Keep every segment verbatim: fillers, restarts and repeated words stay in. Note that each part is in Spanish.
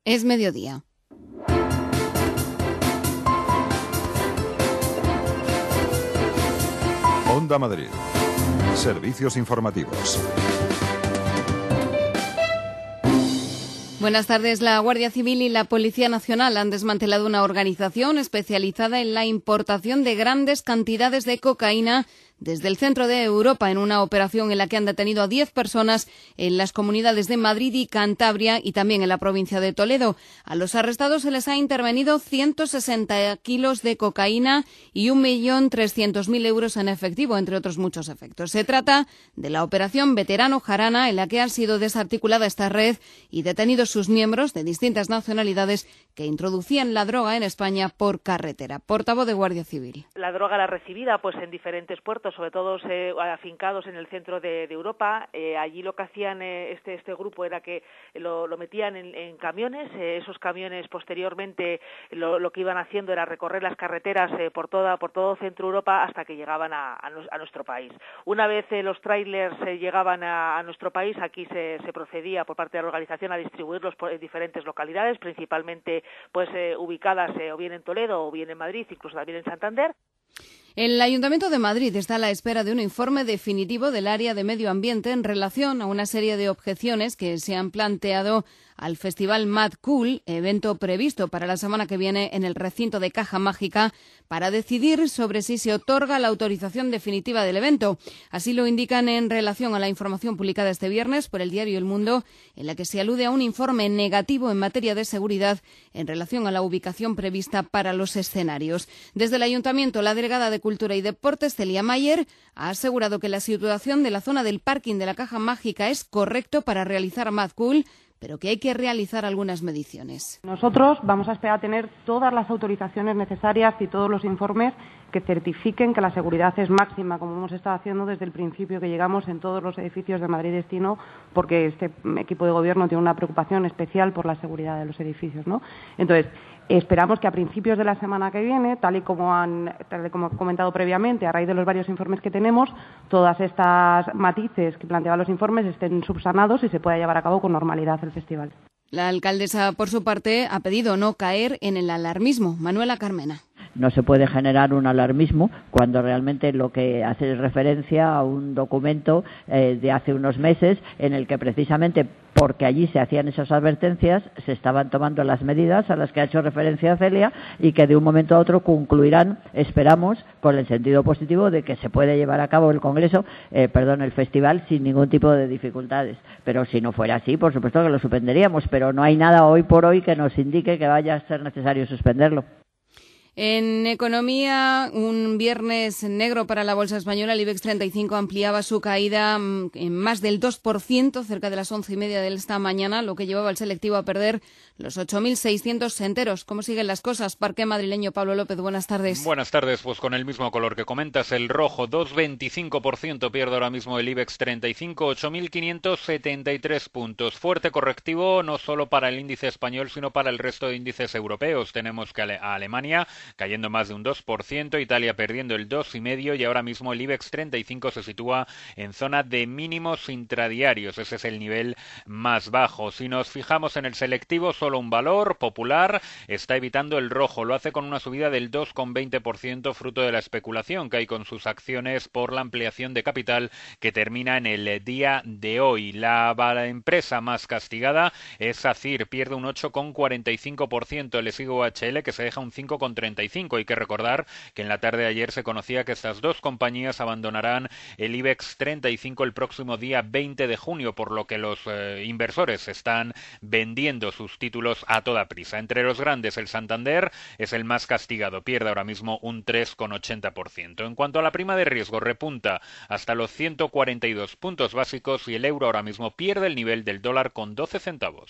Es mediodía. Onda Madrid. Servicios informativos. Buenas tardes. La Guardia Civil y la Policía Nacional han desmantelado una organización especializada en la importación de grandes cantidades de cocaína desde el centro de Europa, en una operación en la que han detenido a diez personas en las comunidades de Madrid y Cantabria y también en la provincia de Toledo. A los arrestados se les ha intervenido ciento sesenta kilos de cocaína y un millón trescientos mil euros en efectivo, entre otros muchos efectos. Se trata de la operación Veterano Jarana, en la que han sido desarticulada esta red y detenidos sus miembros de distintas nacionalidades que introducían la droga en España por carretera. Portavoz de Guardia Civil. La droga la recibida pues en diferentes puertos, sobre todo eh, afincados en el centro de, de Europa. Eh, allí lo que hacían eh, este este grupo era que lo, lo metían en, en camiones. Eh, esos camiones posteriormente lo, lo que iban haciendo era recorrer las carreteras eh, por toda por todo centro Europa hasta que llegaban a, a, a nuestro país. Una vez eh, los trailers eh, llegaban a, a nuestro país, aquí se, se procedía por parte de la organización a distribuirlos por, en diferentes localidades, principalmente pues eh, ubicadas eh, o bien en Toledo o bien en Madrid, incluso también en Santander. El Ayuntamiento de Madrid está a la espera de un informe definitivo del área de medio ambiente en relación a una serie de objeciones que se han planteado al Festival Mad Cool, evento previsto para la semana que viene en el recinto de Caja Mágica, para decidir sobre si se otorga la autorización definitiva del evento. Así lo indican en relación a la información publicada este viernes por el diario El Mundo, en la que se alude a un informe negativo en materia de seguridad en relación a la ubicación prevista para los escenarios. Desde el Ayuntamiento, la delegada de Cultura y Deportes, Celia Mayer, ha asegurado que la situación de la zona del parking de la Caja Mágica es correcto para realizar Mad Cool, pero que hay que realizar algunas mediciones. Nosotros vamos a esperar a tener todas las autorizaciones necesarias y todos los informes que certifiquen que la seguridad es máxima, como hemos estado haciendo desde el principio que llegamos en todos los edificios de Madrid Destino, porque este equipo de gobierno tiene una preocupación especial por la seguridad de los edificios, ¿no? Entonces, esperamos que a principios de la semana que viene, tal y como han tal y como he comentado previamente, a raíz de los varios informes que tenemos, todas estas matices que planteaban los informes estén subsanados y se pueda llevar a cabo con normalidad el festival. La alcaldesa, por su parte, ha pedido no caer en el alarmismo. Manuela Carmena. No se puede generar un alarmismo cuando realmente lo que hace es referencia a un documento eh, de hace unos meses en el que precisamente porque allí se hacían esas advertencias se estaban tomando las medidas a las que ha hecho referencia Celia y que de un momento a otro concluirán, esperamos, con el sentido positivo de que se puede llevar a cabo el Congreso, eh, perdón, el festival sin ningún tipo de dificultades. Pero si no fuera así, por supuesto que lo suspenderíamos, pero no hay nada hoy por hoy que nos indique que vaya a ser necesario suspenderlo. En economía, un viernes negro para la bolsa española. El IBEX treinta y cinco ampliaba su caída en más del dos por ciento, cerca de las once y media de esta mañana, lo que llevaba al selectivo a perder los ocho mil seiscientos enteros. ¿Cómo siguen las cosas? Parque madrileño, Pablo López, buenas tardes. Buenas tardes, pues con el mismo color que comentas, el rojo, dos coma veinticinco por ciento pierde ahora mismo el IBEX treinta y cinco, ocho mil quinientos setenta y tres puntos. Fuerte correctivo no solo para el índice español, sino para el resto de índices europeos. Tenemos que a Alemania cayendo más de un dos por ciento, Italia perdiendo el dos coma cinco por ciento y ahora mismo el IBEX treinta y cinco se sitúa en zona de mínimos intradiarios. Ese es el nivel más bajo. Si nos fijamos en el selectivo, solo un valor, Popular, está evitando el rojo. Lo hace con una subida del dos coma veinte por ciento, fruto de la especulación que hay con sus acciones por la ampliación de capital que termina en el día de hoy. La empresa más castigada es SACIR, pierde un ocho coma cuarenta y cinco por ciento. Le sigue U H L, que se deja un cinco coma treinta y cinco por ciento. Hay que recordar que en la tarde de ayer se conocía que estas dos compañías abandonarán el IBEX treinta y cinco el próximo día veinte de junio, por lo que los eh, inversores están vendiendo sus títulos a toda prisa. Entre los grandes, el Santander es el más castigado, pierde ahora mismo un tres coma ochenta por ciento. En cuanto a la prima de riesgo, repunta hasta los ciento cuarenta y dos puntos básicos y el euro ahora mismo pierde el nivel del dólar con doce centavos.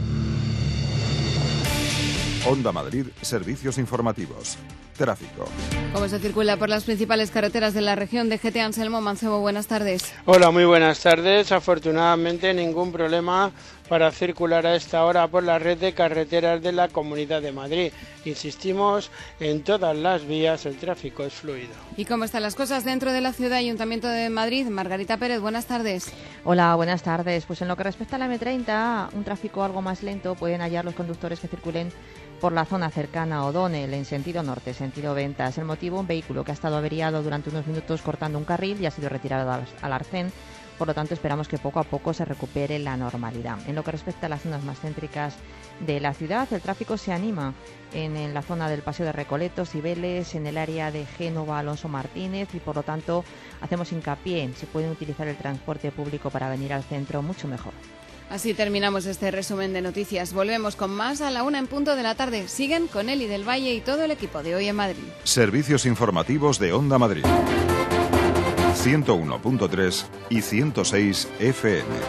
Onda Madrid, servicios informativos. Tráfico. ¿Cómo se circula por las principales carreteras de la región? de G T Anselmo Mancebo, buenas tardes. Hola, muy buenas tardes. Afortunadamente ningún problema para circular a esta hora por la red de carreteras de la Comunidad de Madrid. Insistimos, en todas las vías el tráfico es fluido. ¿Y cómo están las cosas dentro de la ciudad? Ayuntamiento de Madrid, Margarita Pérez, buenas tardes. Hola, buenas tardes. Pues en lo que respecta a la eme treinta, un tráfico algo más lento pueden hallar los conductores que circulen por la zona cercana a O'Donnell, en sentido norte, sentido Ventas. El motivo, un vehículo que ha estado averiado durante unos minutos cortando un carril y ha sido retirado al, al arcén. Por lo tanto, esperamos que poco a poco se recupere la normalidad. En lo que respecta a las zonas más céntricas de la ciudad, el tráfico se anima en, en la zona del Paseo de Recoletos y Vélez, en el área de Génova, Alonso Martínez, y por lo tanto hacemos hincapié, si pueden utilizar el transporte público para venir al centro, mucho mejor. Así terminamos este resumen de noticias. Volvemos con más a la una en punto de la tarde. Siguen con Eli del Valle y todo el equipo de Hoy en Madrid. Servicios informativos de Onda Madrid. ciento uno punto tres y ciento seis F M.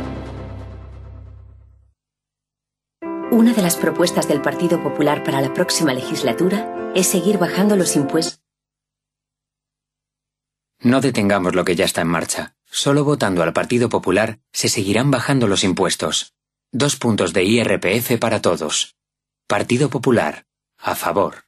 Una de las propuestas del Partido Popular para la próxima legislatura es seguir bajando los impuestos. No detengamos lo que ya está en marcha. Solo votando al Partido Popular se seguirán bajando los impuestos. Dos puntos de I R P F para todos. Partido Popular. A favor.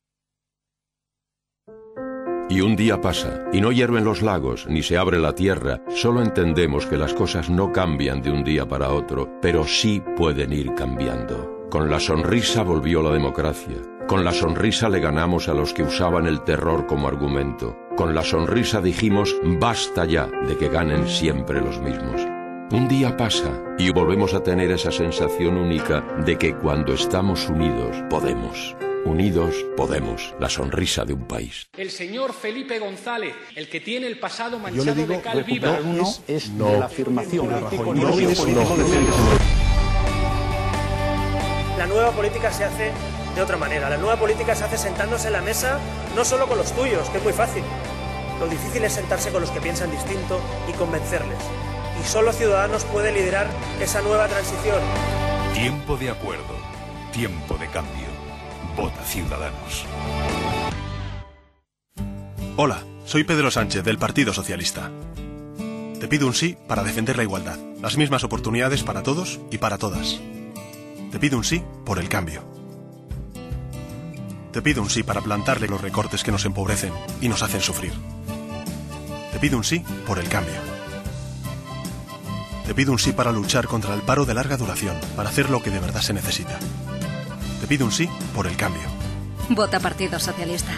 Y un día pasa, y no hierven los lagos, ni se abre la tierra. Solo entendemos que las cosas no cambian de un día para otro, pero sí pueden ir cambiando. Con la sonrisa volvió la democracia. Con la sonrisa le ganamos a los que usaban el terror como argumento. Con la sonrisa dijimos, basta ya de que ganen siempre los mismos. Un día pasa, y volvemos a tener esa sensación única de que cuando estamos unidos, podemos. Unidos podemos, la sonrisa de un país. El señor Felipe González, el que tiene el pasado manchado digo, de cal viva. Uno es no, de la afirmación. No, la nueva política se hace de otra manera. La nueva política se hace sentándose en la mesa, no solo con los tuyos, que es muy fácil. Lo difícil es sentarse con los que piensan distinto y convencerles. Y solo Ciudadanos puede liderar esa nueva transición. Tiempo de acuerdo, tiempo de cambio. Vota Ciudadanos. Hola, soy Pedro Sánchez del Partido Socialista. Te pido un sí para defender la igualdad, las mismas oportunidades para todos y para todas. Te pido un sí por el cambio. Te pido un sí para plantarle los recortes que nos empobrecen y nos hacen sufrir. Te pido un sí por el cambio. Te pido un sí para luchar contra el paro de larga duración, para hacer lo que de verdad se necesita. Te pido un sí por el cambio. Vota Partido Socialista.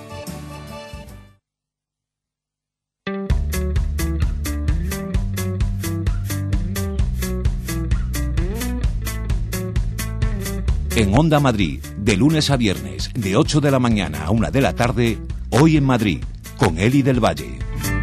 En Onda Madrid, de lunes a viernes, de ocho de la mañana a una de la tarde, Hoy en Madrid, con Eli del Valle.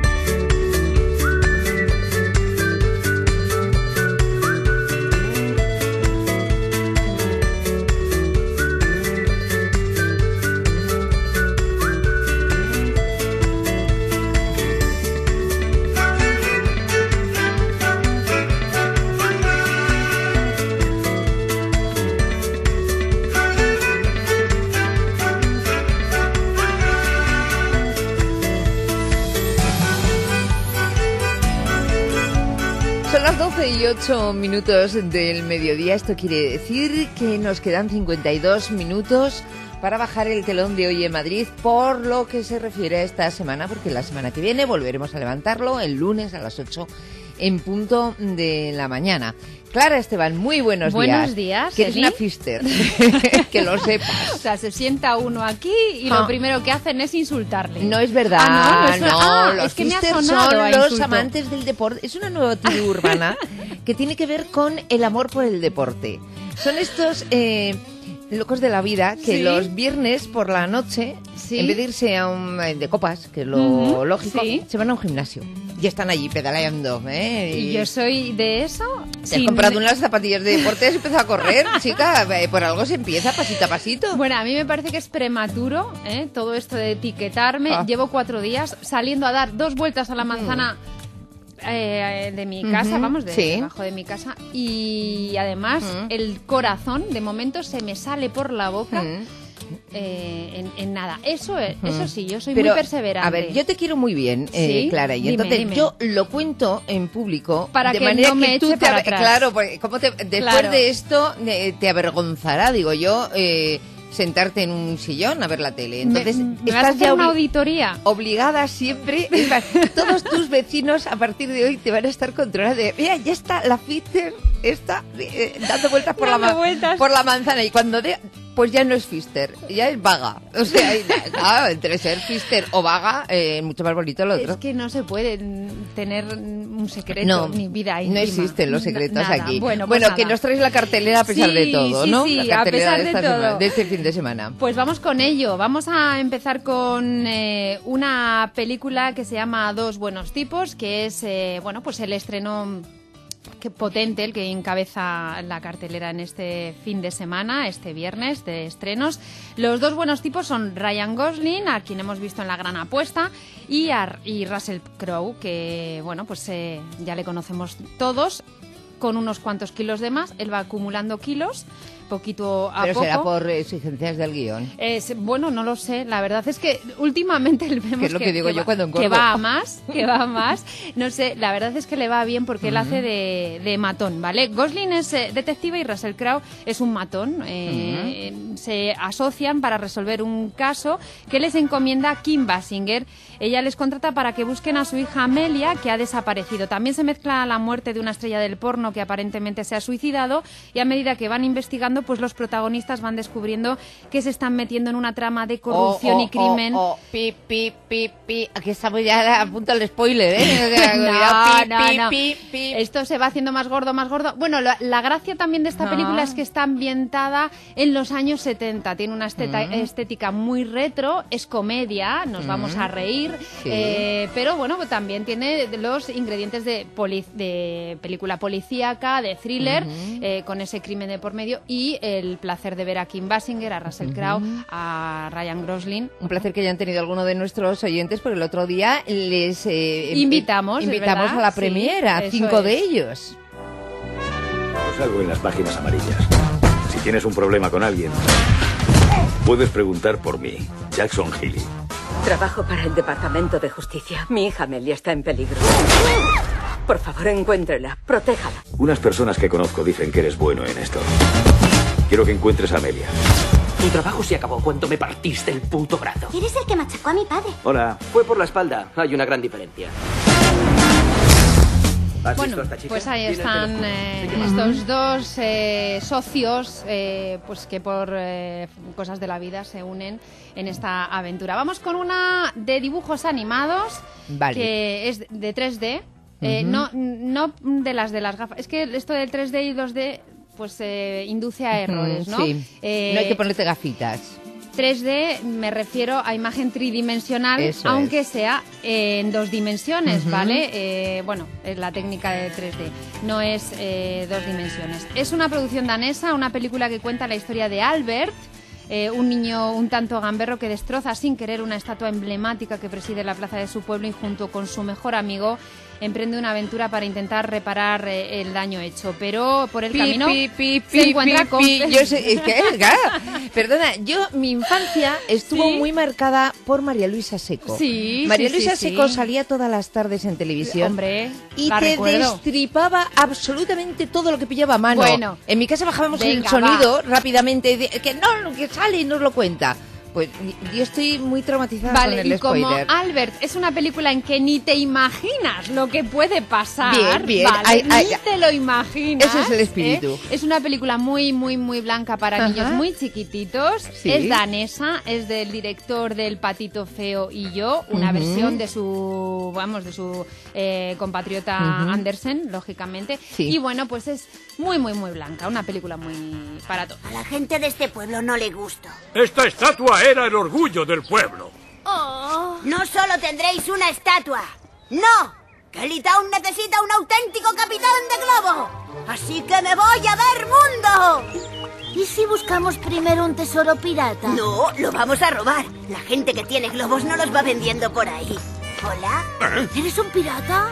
ocho minutos del mediodía. Esto quiere decir que nos quedan cincuenta y dos minutos para bajar el telón de Hoy en Madrid por lo que se refiere a esta semana, porque la semana que viene volveremos a levantarlo el lunes a las ocho en punto de la mañana. Clara Esteban, muy buenos, buenos días. Buenos días, que eres Eli. una fister, que lo sepas. O sea, se sienta uno aquí y ah. lo primero que hacen es insultarle. No es verdad, ah, no, no, es no ah, los es que me ha fisters sonado son a los insulto. amantes del deporte. Es una nueva tribu urbana que tiene que ver con el amor por el deporte. Son estos eh, locos de la vida que sí. los viernes por la noche, sí. en vez de irse a un de copas, que es lo uh-huh. lógico, sí. se van a un gimnasio. Y están allí pedaleando, ¿eh? Y, y yo soy de eso. ¿Te has comprado unas zapatillas de deporte y has empezado a correr, chica? Por algo se empieza, pasito a pasito. Bueno, a mí me parece que es prematuro, ¿eh? Todo esto de etiquetarme. Ah. Llevo cuatro días saliendo a dar dos vueltas a la manzana mm. eh, de mi casa, uh-huh. vamos, de sí. debajo de mi casa. Y además uh-huh. el corazón, de momento, se me sale por la boca. Uh-huh. Eh, en, en nada, eso es, eso sí, yo soy Pero, muy perseverante. A ver, yo te quiero muy bien, eh, ¿Sí? Clara, y dime, entonces dime. yo lo cuento en público para de que manera no me que tú eche te para atrás. Claro, porque como te, después claro. de esto eh, te avergonzará, digo yo, eh, sentarte en un sillón a ver la tele. Entonces, me, me estás vas a hacer ya una obli- auditoría. obligada siempre. Es más, todos tus vecinos a partir de hoy te van a estar controlando. Mira, ya está la Fister, está eh, dando vueltas por, dando la ma- vueltas por la manzana. Y cuando de, pues ya no es Fister, ya es vaga. O sea, claro, entre ser Fister o vaga, eh, mucho más bonito lo otro. Es que no se puede tener un secreto No, ni vida íntima. no existen los secretos Nada. aquí. Bueno, pues bueno que nada. nos traes la cartelera a pesar Sí, de todo, sí, ¿no? sí, la a pesar de, de esta todo. semana, de este fin de semana. Pues vamos con ello. Vamos a empezar con eh, una película que se llama Dos buenos tipos, que es eh, bueno, pues el estreno que potente, el que encabeza la cartelera en este fin de semana, este viernes de estrenos. Los dos buenos tipos son Ryan Gosling, a quien hemos visto en La Gran Apuesta, y, a, y Russell Crowe, que bueno, pues eh, ya le conocemos todos, con unos cuantos kilos de más. Él va acumulando kilos poquito a Pero poco. será por exigencias del guión. Es, bueno, no lo sé. La verdad es que últimamente le vemos Que es lo que digo yo va, cuando engordo. que va a más, que va a más. No sé, la verdad es que le va bien porque él hace de, de matón, ¿vale? Gosling es eh, detective y Russell Crowe es un matón. Eh, uh-huh. Se asocian para resolver un caso que les encomienda Kim Basinger. Ella les contrata para que busquen a su hija Amelia, que ha desaparecido. También se mezcla la muerte de una estrella del porno que aparentemente se ha suicidado, y a medida que van investigando, pues los protagonistas van descubriendo que se están metiendo en una trama de corrupción oh, oh, y crimen. Oh, oh, pi, pi, pi, pi. Aquí estamos ya a punto del spoiler, ¿eh? no, pi, no, pi, no. Pi, pi. Esto se va haciendo más gordo, más gordo. Bueno, la, la gracia también de esta No. película es que está ambientada en los años setenta. Tiene una esteta- Mm. estética muy retro, es comedia, nos Mm. vamos a reír, Sí. eh, pero bueno, pues también tiene los ingredientes de, poli- de película policíaca, de thriller, Ujú. eh, con ese crimen de por medio, y el placer de ver a Kim Basinger, a Russell Ujú. Crowe, a Ryan Gosling. Un placer que hayan tenido alguno de nuestros oyentes, porque el otro día les eh, Invitamos, invitamos ¿verdad? a la Sí, premiera, eso cinco es. de ellos. Yo salgo en las páginas amarillas. Si tienes un problema con alguien, puedes preguntar por mí, Jackson Healy. Trabajo para el Departamento de Justicia. Mi hija Amelia está en peligro. Por favor, encuéntrela, protéjala. Unas personas que conozco dicen que eres bueno en esto. Quiero que encuentres a Amelia. Tu trabajo se acabó cuando me partiste el puto brazo. Eres el que machacó a mi padre. Hola. Fue por la espalda. Hay una gran diferencia. ¿Has Bueno, visto a esta chica? pues ahí Tiene el están pelo eh, oscuro. estos dos eh, socios, eh, pues que por eh, cosas de la vida se unen en esta aventura. Vamos con una de dibujos animados, Vale. que es de tres D, eh, Ujú. no, no de las de las gafas. Es que esto del tres D y dos D pues eh, induce a errores, ¿no? Sí. Eh, No hay que ponerte gafitas. tres D me refiero a imagen tridimensional, Eso aunque es. sea en dos dimensiones, Ujú. ¿vale? Eh, bueno, es la técnica de tres D, no es eh, dos dimensiones. Es una producción danesa, una película que cuenta la historia de Albert, eh, un niño un tanto gamberro que destroza sin querer una estatua emblemática que preside la plaza de su pueblo, y junto con su mejor amigo emprende una aventura para intentar reparar eh, el daño hecho, pero por el Pi, camino pi, pi, se pi, encuentra pi, con... pi. Yo sé, es que, claro, perdona, yo, mi infancia estuvo Sí. muy marcada por María Luisa Seco. Sí, María sí, Luisa sí, Seco sí. salía todas las tardes en televisión. Hombre, y la te recuerdo. destripaba absolutamente todo lo que pillaba a mano. Bueno. En mi casa bajábamos Venga, el sonido rápidamente, de- que no, que sale y nos lo cuenta. Pues yo estoy muy traumatizada Vale, con el y como spoiler. Albert es una película en que ni te imaginas lo que puede pasar, Bien, bien. ¿vale? Ay, ay, ni te lo imaginas. Ese es el espíritu. ¿eh? Es una película muy, muy, muy blanca para Ajá. niños muy chiquititos. Sí. Es danesa, es del director del Patito Feo y yo, una Ujú. versión de su, vamos, de su eh, compatriota Ujú. Andersen, lógicamente. Sí. Y bueno, pues es muy, muy, muy blanca, una película muy para todos. A la gente de este pueblo no le gusto. Esta estatua era el orgullo del pueblo. Oh. No solo tendréis una estatua. ¡No! Kelly Town necesita un auténtico capitán de globo. Así que me voy a ver mundo. ¿Y si buscamos primero un tesoro pirata? No, lo vamos a robar. La gente que tiene globos no los va vendiendo por ahí. ¿Hola? ¿Eh? ¿Eres un pirata?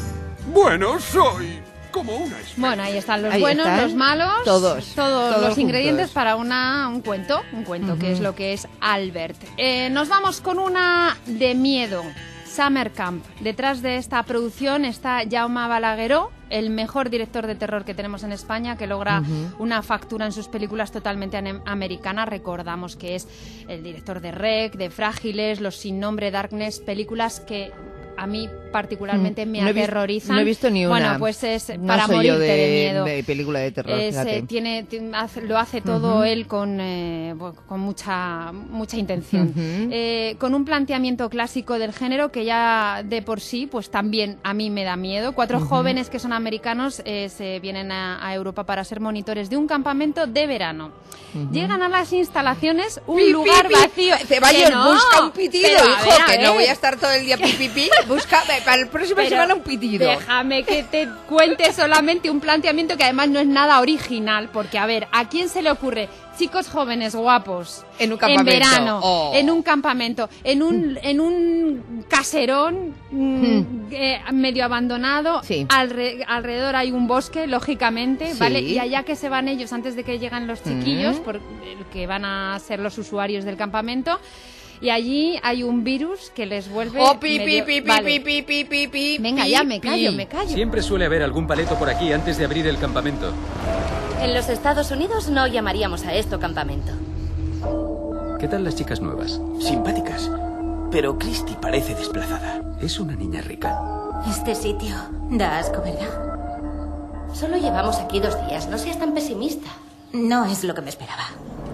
Bueno, soy como una especie. Bueno, ahí están los Ahí buenos, están. los malos, Todos, todos, todos los ingredientes juntos. para una, un cuento, un cuento Ujú. que es lo que es Albert. Eh, nos vamos con una de miedo, Summer Camp. Detrás de esta producción está Jaume Balagueró, el mejor director de terror que tenemos en España, que logra uh-huh. una factura en sus películas totalmente americana. Recordamos que es el director de Rec, de Frágiles, Los sin nombre, Darkness, películas que a mí particularmente me no aterrorizan. No he visto ni una. Bueno, pues es no para soy morirte yo de, de miedo. De película de terror, es, eh, tiene, tiene, hace, lo hace todo uh-huh. él con, eh, con mucha, mucha intención. Uh-huh. Eh, con un planteamiento clásico del género que ya de por sí, pues también a mí me da miedo. Cuatro uh-huh. jóvenes que son americanos eh, se vienen a, a Europa para ser monitores de un campamento de verano. Uh-huh. Llegan a las instalaciones, un pi, lugar pi, pi. vacío. Ceballos, no, busca un pitido, pero, hijo, a ver, a que ver. no voy a estar todo el día pi, pi, pi. Busca para la próxima pero semana un pitido. Déjame que te cuente solamente un planteamiento que además no es nada original, porque a ver, ¿a quién se le ocurre? Chicos jóvenes, guapos, en un campamento, en verano, oh. en un campamento, en un, en un caserón mm. eh, medio abandonado, sí. Alre, alrededor hay un bosque, lógicamente, sí. ¿vale? Y allá que se van ellos antes de que lleguen los chiquillos, mm. por, que van a ser los usuarios del campamento. Y allí hay un virus que les vuelve... Oh, pi, medio... pi, pi, vale. pi, pi, pi, pi, Venga, pi, ya, me pi. callo, me callo. Siempre suele haber algún paleto por aquí antes de abrir el campamento. En los Estados Unidos no llamaríamos a esto campamento. ¿Qué tal las chicas nuevas? Simpáticas. Pero Christy parece desplazada. Es una niña rica. Este sitio da asco, ¿verdad? Solo llevamos aquí dos días. No seas tan pesimista. No es lo que me esperaba.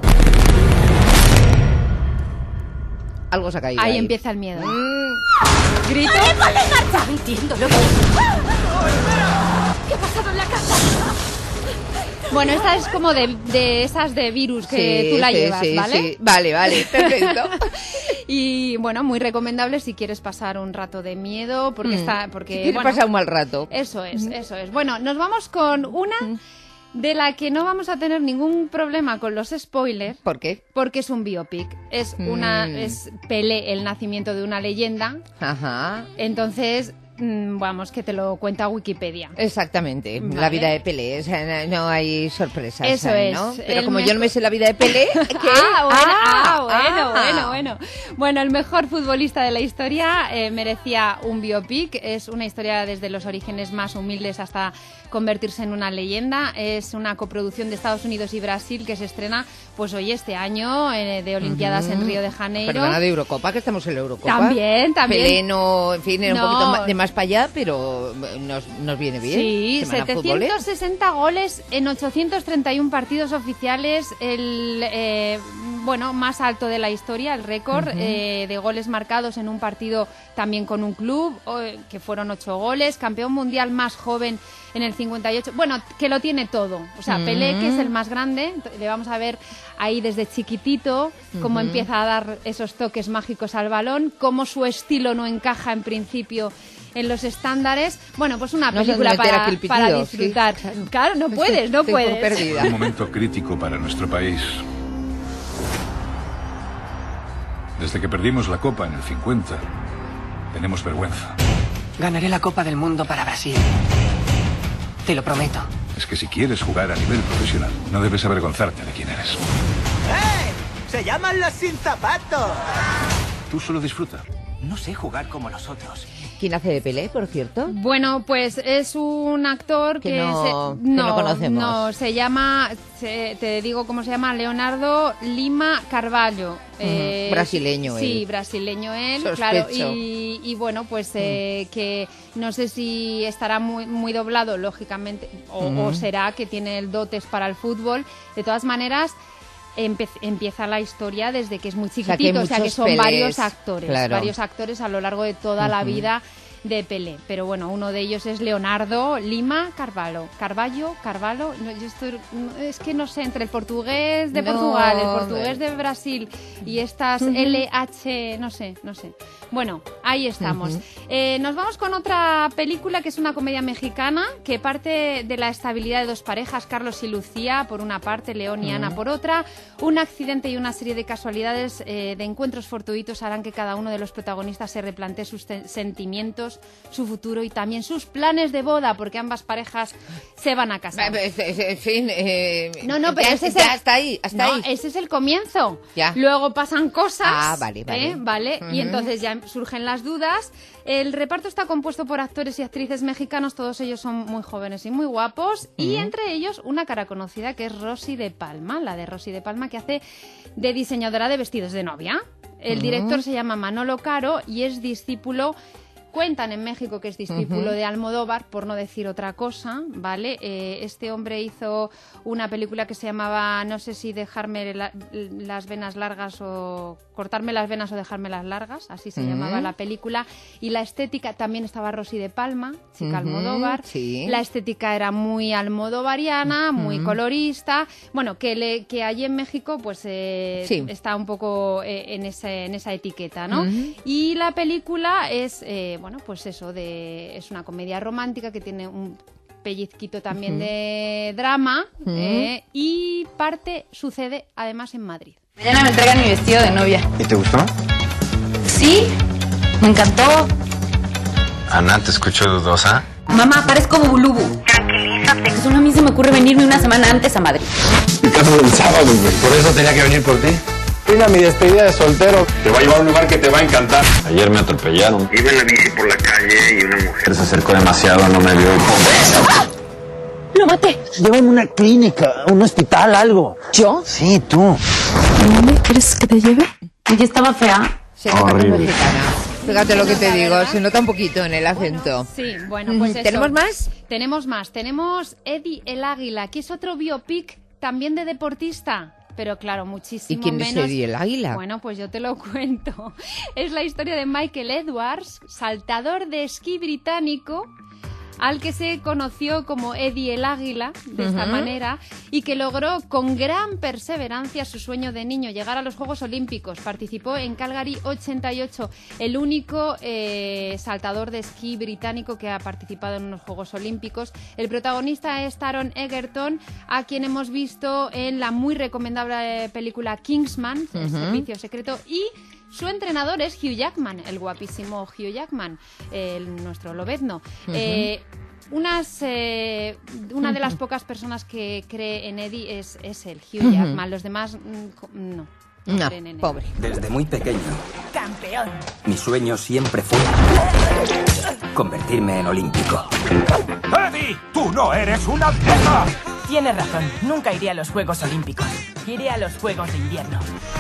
Algo se ha caído Ahí, ahí. empieza el miedo. Mm. ¿Grito? ¡Vale, ponte en marcha! No entiendo lo que... ¿Qué ha pasado en la casa? Bueno, esta es como de, de esas de virus que sí, tú la sí, llevas, sí, ¿vale? Sí. Vale, vale, perfecto. Y bueno, muy recomendable si quieres pasar un rato de miedo, porque mm. está... Porque, si quieres bueno, pasar un mal rato. Eso es, mm. eso es. Bueno, nos vamos con una... Mm. de la que no vamos a tener ningún problema con los spoilers. ¿Por qué? Porque es un biopic. Es una mm. es Pelé, el nacimiento de una leyenda. Ajá. Entonces, mmm, vamos, que te lo cuenta Wikipedia. Exactamente. ¿Vale? La vida de Pelé. O sea, no hay sorpresas. Eso ahí, es. ¿no? Pero el como mejor... yo no me sé la vida de Pelé... ¿qué? Ah, bueno, ah, ah, bueno, ah. bueno, bueno. Bueno, el mejor futbolista de la historia eh, merecía un biopic. Es una historia desde los orígenes más humildes hasta convertirse en una leyenda. Es una coproducción de Estados Unidos y Brasil que se estrena pues hoy este año eh, de Olimpiadas uh-huh. en Río de Janeiro. Perdona, de Eurocopa, que estamos en la Eurocopa. También, también. Pelé no, en fin, era no. un poquito más, de más para allá, pero nos, nos viene bien. Sí, setecientos sesenta goles en ochocientos treinta y uno partidos oficiales, el eh, bueno más alto de la historia, el récord uh-huh. eh, de goles marcados en un partido también con un club, que fueron ocho goles, campeón mundial más joven en el cincuenta y ocho, bueno, que lo tiene todo. O sea, uh-huh. Pelé, que es el más grande, le vamos a ver ahí desde chiquitito cómo uh-huh. empieza a dar esos toques mágicos al balón, cómo su estilo no encaja en principio en los estándares. Bueno, pues una película no para, para disfrutar. Sí, claro. claro, no puedes, no Estoy puedes. Perdida. Un momento crítico para nuestro país. Desde que perdimos la Copa en el cincuenta, tenemos vergüenza. Ganaré la Copa del Mundo para Brasil. Te lo prometo. Es que si quieres jugar a nivel profesional, no debes avergonzarte de quién eres. ¡Eh! ¡Se llaman los sin zapatos! Tú solo disfruta. No sé jugar como los otros. ¿Quién hace de Pelé, por cierto? Bueno, pues es un actor que, que, no, se, no, que no conocemos. No, se llama, se, te digo cómo se llama, Leonardo Lima Carvalho. Uh-huh. Eh, brasileño él. Sí, brasileño él, Sospecho. claro. Y, y bueno, pues eh, uh-huh. que no sé si estará muy, muy doblado, lógicamente, o, uh-huh. o será que tiene el dotes para el fútbol. De todas maneras... Empe- empieza la historia desde que es muy chiquitito, o sea que, o sea que son Pelés, varios actores, claro. varios actores a lo largo de toda uh-huh. la vida de Pelé, pero bueno, uno de ellos es Leonardo Lima Carvalho, Carvalho, Carvalho, no, yo estoy, es que no sé, entre el portugués de no, Portugal, el portugués de Brasil y estas uh-huh. L H, no sé, no sé. Bueno, ahí estamos. Uh-huh. Eh, nos vamos con otra película que es una comedia mexicana que parte de la estabilidad de dos parejas, Carlos y Lucía por una parte, León y uh-huh. Ana por otra. Un accidente y una serie de casualidades, eh, de encuentros fortuitos harán que cada uno de los protagonistas se replantee sus te- sentimientos, su futuro y también sus planes de boda, porque ambas parejas se van a casar. En fin, eh, no, no, pero ya, ese es ya el, hasta ahí, hasta no, ahí. ese es el comienzo. Ya. Luego pasan cosas. Ah, vale, vale. ¿eh? Vale, uh-huh. y entonces ya surgen las dudas. El reparto está compuesto por actores y actrices mexicanos, todos ellos son muy jóvenes y muy guapos, uh-huh. y entre ellos una cara conocida que es Rosy de Palma, la de Rosy de Palma que hace de diseñadora de vestidos de novia. El uh-huh. director se llama Manolo Caro y es discípulo... Cuentan en México que es discípulo uh-huh. de Almodóvar, por no decir otra cosa, ¿vale? Eh, este hombre hizo una película que se llamaba, no sé si dejarme la, las venas largas o cortarme las venas o dejármelas largas, así se uh-huh. llamaba la película. Y la estética, también estaba Rosy de Palma, chica uh-huh. Almodóvar. Sí. La estética era muy almodovariana, muy uh-huh. colorista. Bueno, que, le, que allí en México pues eh, sí. está un poco eh, en, ese, en esa etiqueta, ¿no? Uh-huh. Y la película es... Eh, bueno, pues eso, de, es una comedia romántica que tiene un pellizquito también uh-huh. de drama uh-huh. eh, y parte sucede además en Madrid. Mañana me entregan mi vestido de novia. ¿Y te gustó? Sí, me encantó. Ana, te escucho dudosa. Mamá, parezco Bubulubu. Tranquilízate, que solo a mí se me ocurre venirme una semana antes a Madrid. Mi casa del sábado, güey. Por eso tenía que venir por ti. Mira mi despedida de soltero. Te va a llevar a un lugar que te va a encantar. Ayer me atropellaron. Iba en la bici por la calle y una mujer se acercó demasiado, no me vio y ¡pum! ¡Lo maté! Llévame a una clínica, a un hospital, algo. ¿Yo? Sí, tú. ¿Mami, quieres que te lleve? Ella estaba fea. Se nota muy mexicana. Fíjate lo que te digo, se nota un poquito en el acento. Sí, bueno, pues eso. ¿Tenemos más? Tenemos más. Tenemos Eddie el Águila, que es otro biopic también de deportista. Pero claro, muchísimo ¿Y quién menos. es Eddie el Águila? Bueno, pues yo te lo cuento. Es la historia de Michael Edwards, saltador de esquí británico, al que se conoció como Eddie el Águila, de uh-huh. esta manera, y que logró con gran perseverancia su sueño de niño, llegar a los Juegos Olímpicos. Participó en Calgary ochenta y ocho, el único eh, saltador de esquí británico que ha participado en unos Juegos Olímpicos. El protagonista es Taron Egerton, a quien hemos visto en la muy recomendable película Kingsman, uh-huh. El Servicio Secreto, y su entrenador es Hugh Jackman, el guapísimo Hugh Jackman, el, nuestro lobezno. Uh-huh. Eh, unas, eh, una de las pocas personas que cree en Eddie es, es el Hugh uh-huh. Jackman. Los demás, no. No, no creen en pobre. Él. Desde muy pequeño. ¡Campeón! Mi sueño siempre fue convertirme en olímpico. ¡Eddie! ¡Tú no eres un atleta! Tienes razón. Nunca iré a los Juegos Olímpicos. Iré a los Juegos de Invierno.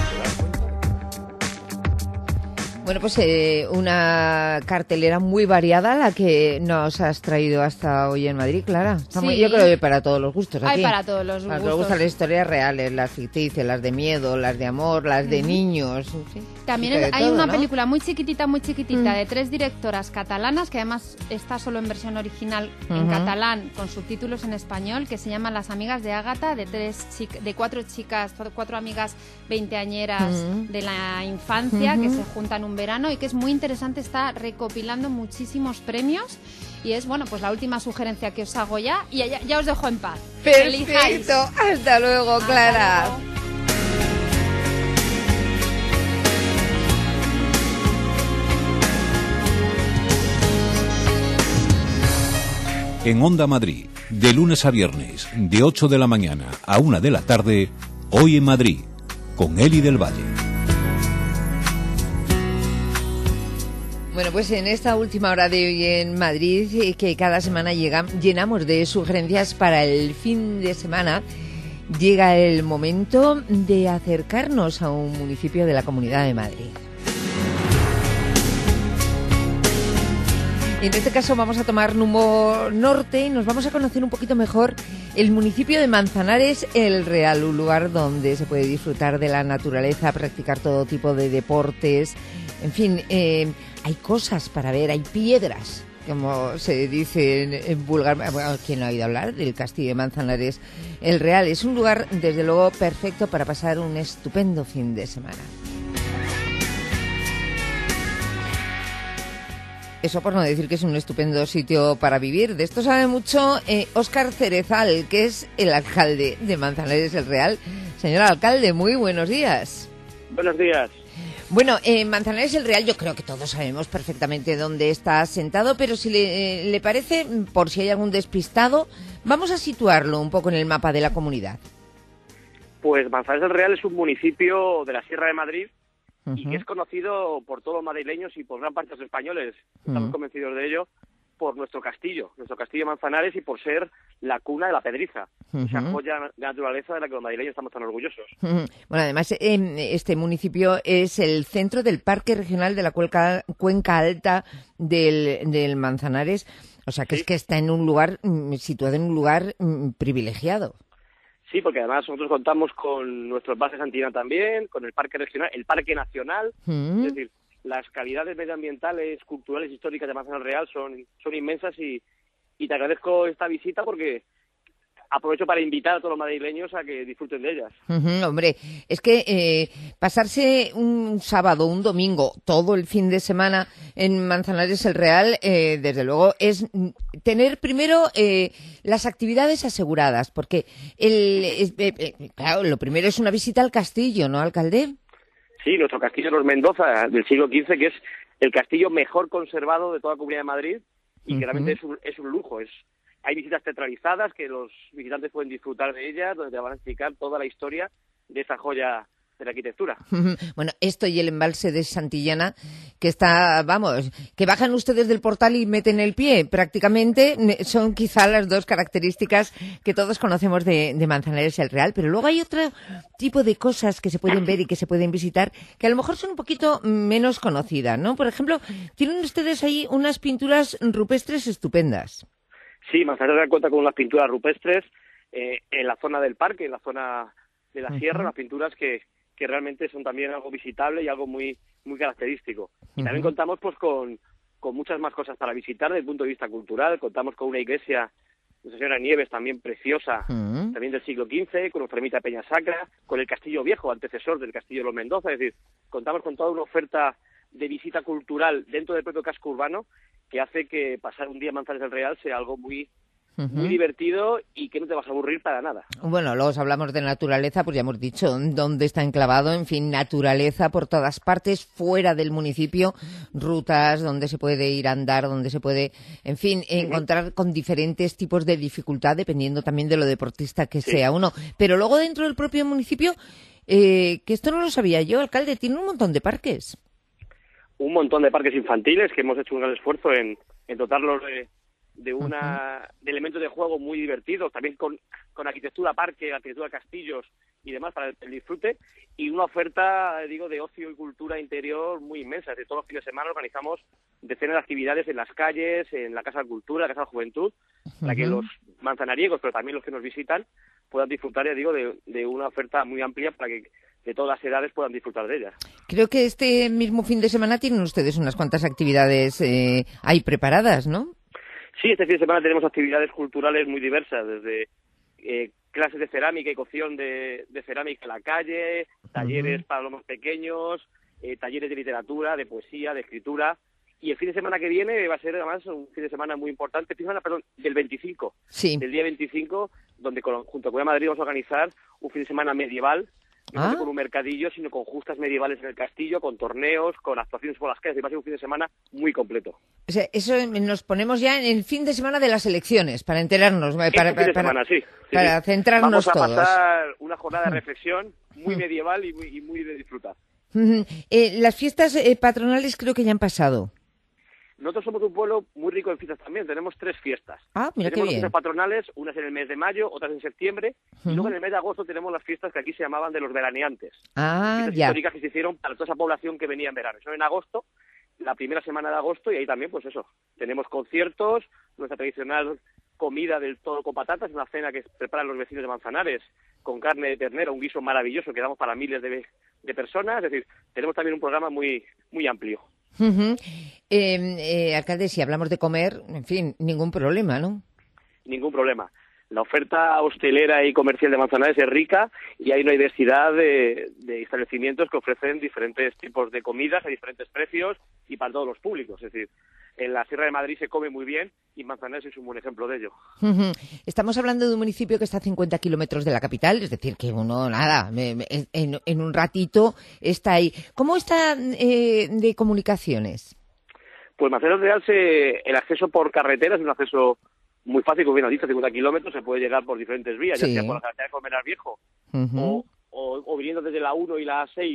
Bueno, pues eh, una cartelera muy variada la que nos has traído hasta hoy en Madrid, Clara. Está sí. muy, yo creo que para todos los gustos aquí. Hay para todos los para gustos. Para gustan las historias reales, las ficticias, las de miedo, las de amor, las de mm. niños. Sí. También es, hay todo, una ¿no? película muy chiquitita, muy chiquitita, mm. de tres directoras catalanas, que además está solo en versión original uh-huh. en catalán, con subtítulos en español, que se llama Las Amigas de Ágata, de tres chic- de cuatro chicas, cuatro amigas veinteañeras uh-huh. de la infancia, uh-huh. que se juntan un verano y que es muy interesante, está recopilando muchísimos premios y es, bueno, pues la última sugerencia que os hago ya y ya, ya os dejo en paz. Perfecto, hasta luego, Clara. Hasta luego. En Onda Madrid, de lunes a viernes, de ocho de la mañana a una de la tarde, Hoy en Madrid, con Eli del Valle. Bueno, pues en esta última hora de hoy en Madrid, que cada semana llega, llenamos de sugerencias para el fin de semana, llega el momento de acercarnos a un municipio de la Comunidad de Madrid. En este caso vamos a tomar rumbo norte y nos vamos a conocer un poquito mejor el municipio de Manzanares el Real, un lugar donde se puede disfrutar de la naturaleza, practicar todo tipo de deportes, en fin, eh, hay cosas para ver, hay piedras, como se dice en, en vulgar. Bueno, ¿quién no ha oído hablar del castillo de Manzanares el Real? Es un lugar, desde luego, perfecto para pasar un estupendo fin de semana. Eso por no decir que es un estupendo sitio para vivir. De esto sabe mucho eh, Óscar Cerezal, que es el alcalde de Manzanares el Real. Señor alcalde, muy buenos días. Buenos días. Bueno, en eh, Manzanares el Real yo creo que todos sabemos perfectamente dónde está asentado, pero si le, eh, le parece, por si hay algún despistado, vamos a situarlo un poco en el mapa de la comunidad. Pues Manzanares el Real es un municipio de la Sierra de Madrid uh-huh. y que es conocido por todos los madrileños y por gran parte de los españoles, estamos uh-huh. convencidos de ello, por nuestro castillo, nuestro castillo de Manzanares y por ser la cuna de la Pedriza, uh-huh. esa joya de naturaleza de la que los madrileños estamos tan orgullosos. Uh-huh. Bueno, además, eh, este municipio es el centro del Parque Regional de la Cuenca, Cuenca Alta del, del Manzanares, o sea que sí. es que está en un lugar, situado en un lugar mm, privilegiado. Sí, porque además nosotros contamos con nuestros bases antinas también, con el Parque Regional, el Parque Nacional, uh-huh. es decir, las calidades medioambientales, culturales, históricas de Manzanares Real son, son inmensas y, y te agradezco esta visita porque aprovecho para invitar a todos los madrileños a que disfruten de ellas. Uh-huh, hombre, es que eh, pasarse un sábado, un domingo, todo el fin de semana en Manzanares el Real, eh, desde luego, es tener primero eh, las actividades aseguradas, porque el, es, eh, eh, claro, lo primero es una visita al castillo, ¿no, alcalde? Sí, nuestro castillo de los Mendoza del siglo quince, que es el castillo mejor conservado de toda la Comunidad de Madrid y que uh-huh. realmente es un, es un lujo. Es, hay visitas teatralizadas que los visitantes pueden disfrutar de ellas, donde te van a explicar toda la historia de esa joya de la arquitectura. Bueno, esto y el embalse de Santillana, que está, vamos, que bajan ustedes del portal y meten el pie, prácticamente son quizá las dos características que todos conocemos de, de Manzanares el Real, pero luego hay otro tipo de cosas que se pueden ver y que se pueden visitar, que a lo mejor son un poquito menos conocidas, ¿no? Por ejemplo, tienen ustedes ahí unas pinturas rupestres estupendas. Sí, Manzanares Real cuenta con unas pinturas rupestres eh, en la zona del parque, en la zona de la uh-huh. sierra, las pinturas que que realmente son también algo visitable y algo muy muy característico. Y también uh-huh. contamos pues con, con muchas más cosas para visitar desde el punto de vista cultural. Contamos con una iglesia de Señora Nieves también preciosa, uh-huh. también del siglo quince, con nuestra ermita de Peña Sacra, con el Castillo Viejo, antecesor del Castillo de los Mendoza. Es decir, contamos con toda una oferta de visita cultural dentro del propio casco urbano que hace que pasar un día en Manzanares del Real sea algo muy Uh-huh. muy divertido y que no te vas a aburrir para nada. Bueno, luego hablamos de naturaleza, pues ya hemos dicho dónde está enclavado, en fin, naturaleza por todas partes, fuera del municipio, rutas donde se puede ir a andar, donde se puede, en fin, uh-huh. encontrar con diferentes tipos de dificultad, dependiendo también de lo deportista que sí. sea uno. Pero luego dentro del propio municipio, eh, que esto no lo sabía yo, alcalde, tiene un montón de parques. Un montón de parques infantiles que hemos hecho un gran esfuerzo en, en dotarlos de de una uh-huh. de elementos de juego muy divertidos, también con, con arquitectura parque, arquitectura castillos y demás para el, el disfrute, y una oferta, digo, de ocio y cultura interior muy inmensa. De todos los fines de semana organizamos decenas de actividades en las calles, en la Casa de Cultura, la Casa de la Juventud, uh-huh. para que los manzanariegos, pero también los que nos visitan, puedan disfrutar, ya digo, de, de una oferta muy amplia para que de todas las edades puedan disfrutar de ella. Creo que este mismo fin de semana tienen ustedes unas cuantas actividades eh, ahí preparadas, ¿no? Sí, este fin de semana tenemos actividades culturales muy diversas, desde eh, clases de cerámica y cocción de, de cerámica en la calle, talleres uh-huh. para los más pequeños, eh, talleres de literatura, de poesía, de escritura. Y el fin de semana que viene va a ser además un fin de semana muy importante, fin de semana, perdón, del veinticinco, sí. del día veinticinco, donde con, junto con Madrid vamos a organizar un fin de semana medieval, no ¿Ah? con un mercadillo, sino con justas medievales en el castillo, con torneos, con actuaciones por las calles. Va a ser un fin de semana muy completo. O sea, eso nos ponemos ya en el fin de semana de las elecciones, para enterarnos, para, para, fin de para, semana, sí, sí, para sí. centrarnos Vamos a todos. pasar una jornada de reflexión muy medieval y muy, y muy de disfrutar. Uh-huh. Eh, las fiestas eh, patronales creo que ya han pasado. Nosotros somos un pueblo muy rico en fiestas también. Tenemos tres fiestas. Ah, mira tenemos qué bien. fiestas patronales, unas en el mes de mayo, otras en septiembre, uh-huh. y luego en el mes de agosto tenemos las fiestas que aquí se llamaban de los veraneantes. Ah, fiestas ya. históricas que se hicieron para toda esa población que venía en verano. Son en agosto, la primera semana de agosto, y ahí también, pues eso, tenemos conciertos, nuestra tradicional comida del todo con patatas, una cena que preparan los vecinos de Manzanares, con carne de ternera, un guiso maravilloso que damos para miles de, de personas. Es decir, tenemos también un programa muy, muy amplio. Uh-huh. eh, eh, alcalde, si hablamos de comer, en fin, ningún problema, ¿no? Ningún problema. La oferta hostelera y comercial de Manzanares es rica y hay una diversidad de, de establecimientos que ofrecen diferentes tipos de comidas a diferentes precios y para todos los públicos. Es decir, en la Sierra de Madrid se come muy bien y Manzanares es un buen ejemplo de ello. Uh-huh. Estamos hablando de un municipio que está a cincuenta kilómetros de la capital, es decir, que uno, nada, en, en un ratito está ahí. ¿Cómo está eh, de comunicaciones? Pues Manzanares Real, se, el acceso por carretera es un acceso muy fácil, como bien has dicho, cincuenta kilómetros, se puede llegar por diferentes vías, sí. ya sea por la carretera de Colmenar Viejo, uh-huh. o, o, o viniendo desde la uno y la seis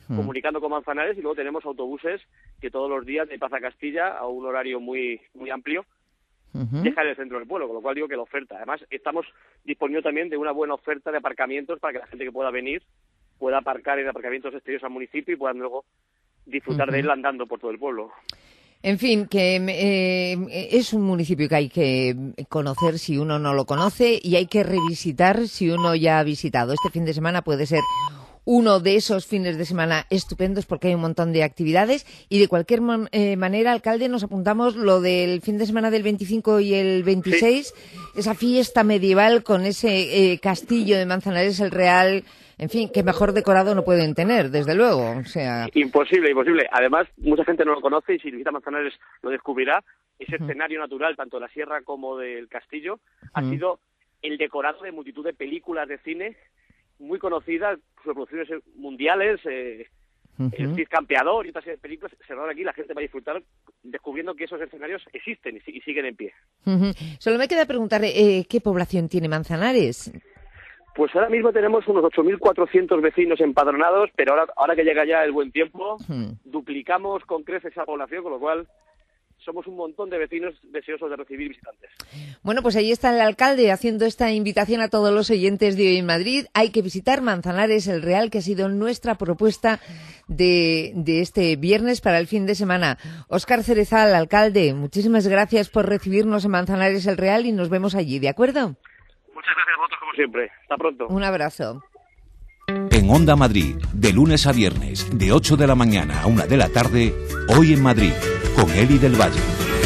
mm. comunicando con Manzanares, y luego tenemos autobuses que todos los días de Plaza Castilla, a un horario muy muy amplio, uh-huh. dejan el centro del pueblo, con lo cual digo que la oferta. Además, estamos disponiendo también de una buena oferta de aparcamientos para que la gente que pueda venir pueda aparcar en aparcamientos exteriores al municipio y puedan luego disfrutar uh-huh. de él andando por todo el pueblo. En fin, que eh, es un municipio que hay que conocer si uno no lo conoce y hay que revisitar si uno ya ha visitado. Este fin de semana puede ser uno de esos fines de semana estupendos porque hay un montón de actividades y de cualquier man, eh, manera, alcalde, nos apuntamos lo del fin de semana del veinticinco y el veintiséis, sí. esa fiesta medieval con ese eh, castillo de Manzanares el Real. En fin, que mejor decorado no pueden tener, desde luego. O sea... Imposible, imposible. Además, mucha gente no lo conoce y si visita Manzanares lo descubrirá. Ese uh-huh. escenario natural, tanto de la sierra como del castillo, uh-huh. ha sido el decorado de multitud de películas de cine muy conocidas, producciones mundiales, eh, uh-huh. el Cid Campeador y otras películas. Se van aquí, la gente va a disfrutar descubriendo que esos escenarios existen y, y siguen en pie. Uh-huh. Solo me queda preguntar, eh, ¿qué población tiene Manzanares? Pues ahora mismo tenemos unos ocho mil cuatrocientos vecinos empadronados, pero ahora, ahora que llega ya el buen tiempo, hmm. duplicamos con creces esa población, con lo cual somos un montón de vecinos deseosos de recibir visitantes. Bueno, pues ahí está el alcalde haciendo esta invitación a todos los oyentes de Hoy en Madrid. Hay que visitar Manzanares el Real, que ha sido nuestra propuesta de, de este viernes para el fin de semana. Óscar Cerezal, alcalde, muchísimas gracias por recibirnos en Manzanares el Real y nos vemos allí, ¿de acuerdo? Muchas gracias a vosotros, como siempre. Hasta pronto. Un abrazo. En Onda Madrid, de lunes a viernes, de ocho de la mañana a una de la tarde, Hoy en Madrid, con Eli del Valle.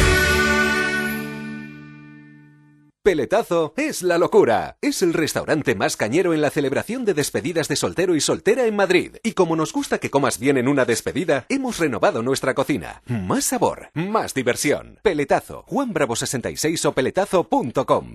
Peletazo es la locura. Es el restaurante más cañero en la celebración de despedidas de soltero y soltera en Madrid. Y como nos gusta que comas bien en una despedida, hemos renovado nuestra cocina. Más sabor, más diversión. Peletazo, Juan Bravo sesenta y seis o peletazo punto com.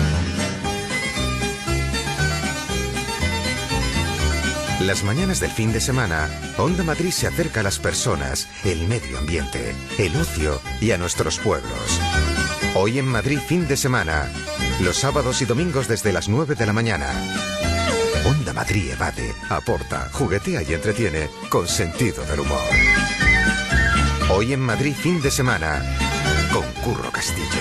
Las mañanas del fin de semana, Onda Madrid se acerca a las personas, el medio ambiente, el ocio y a nuestros pueblos. Hoy en Madrid fin de semana, los sábados y domingos desde las nueve de la mañana. Onda Madrid evade, aporta, juguetea y entretiene con sentido del humor. Hoy en Madrid fin de semana, con Curro Castillo.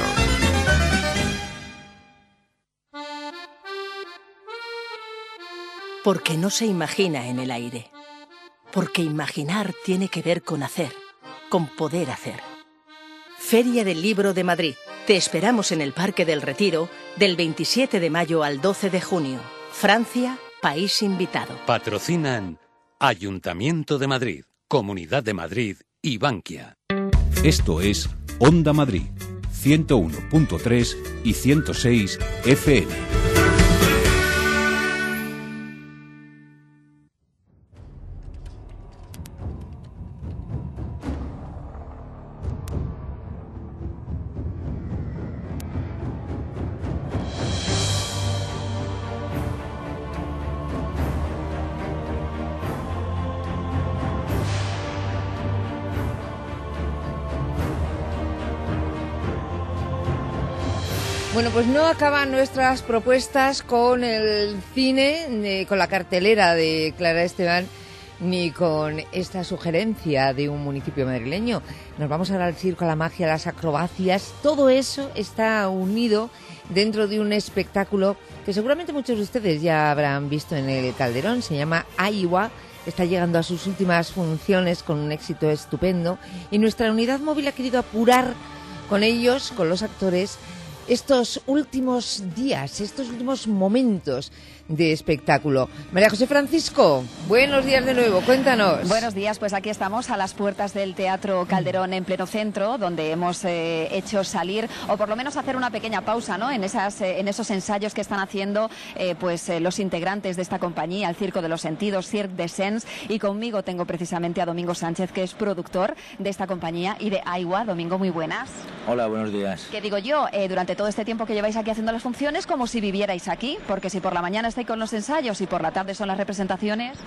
Porque no se imagina en el aire. Porque imaginar tiene que ver con hacer, con poder hacer. Feria del Libro de Madrid. Te esperamos en el Parque del Retiro del veintisiete de mayo al doce de junio. Francia, país invitado. Patrocinan Ayuntamiento de Madrid, Comunidad de Madrid y Bankia. Esto es Onda Madrid, ciento uno punto tres y ciento seis F M. Bueno, pues no acaban nuestras propuestas con el cine, ni con la cartelera de Clara Esteban, ni con esta sugerencia de un municipio madrileño. Nos vamos ahora al circo, a la magia, a las acrobacias. Todo eso está unido dentro de un espectáculo que seguramente muchos de ustedes ya habrán visto en el Calderón. Se llama Aiwa. Está llegando a sus últimas funciones con un éxito estupendo. Y nuestra unidad móvil ha querido apurar con ellos, con los actores, estos últimos días, estos últimos momentos de espectáculo. María José Francisco, buenos días de nuevo, cuéntanos. Buenos días, pues aquí estamos a las puertas del Teatro Calderón en pleno centro, donde hemos eh, hecho salir, o por lo menos hacer una pequeña pausa, ¿no?, en, esas, eh, en esos ensayos que están haciendo eh, pues eh, los integrantes de esta compañía, el Circo de los Sentidos, Cirque des Sens, y conmigo tengo precisamente a Domingo Sánchez, que es productor de esta compañía y de Aiwa. Domingo, muy buenas. Hola, buenos días. ¿Qué digo yo? Eh, durante todo este tiempo que lleváis aquí haciendo las funciones, como si vivierais aquí, porque si por la mañana estáis con los ensayos y por la tarde son las representaciones.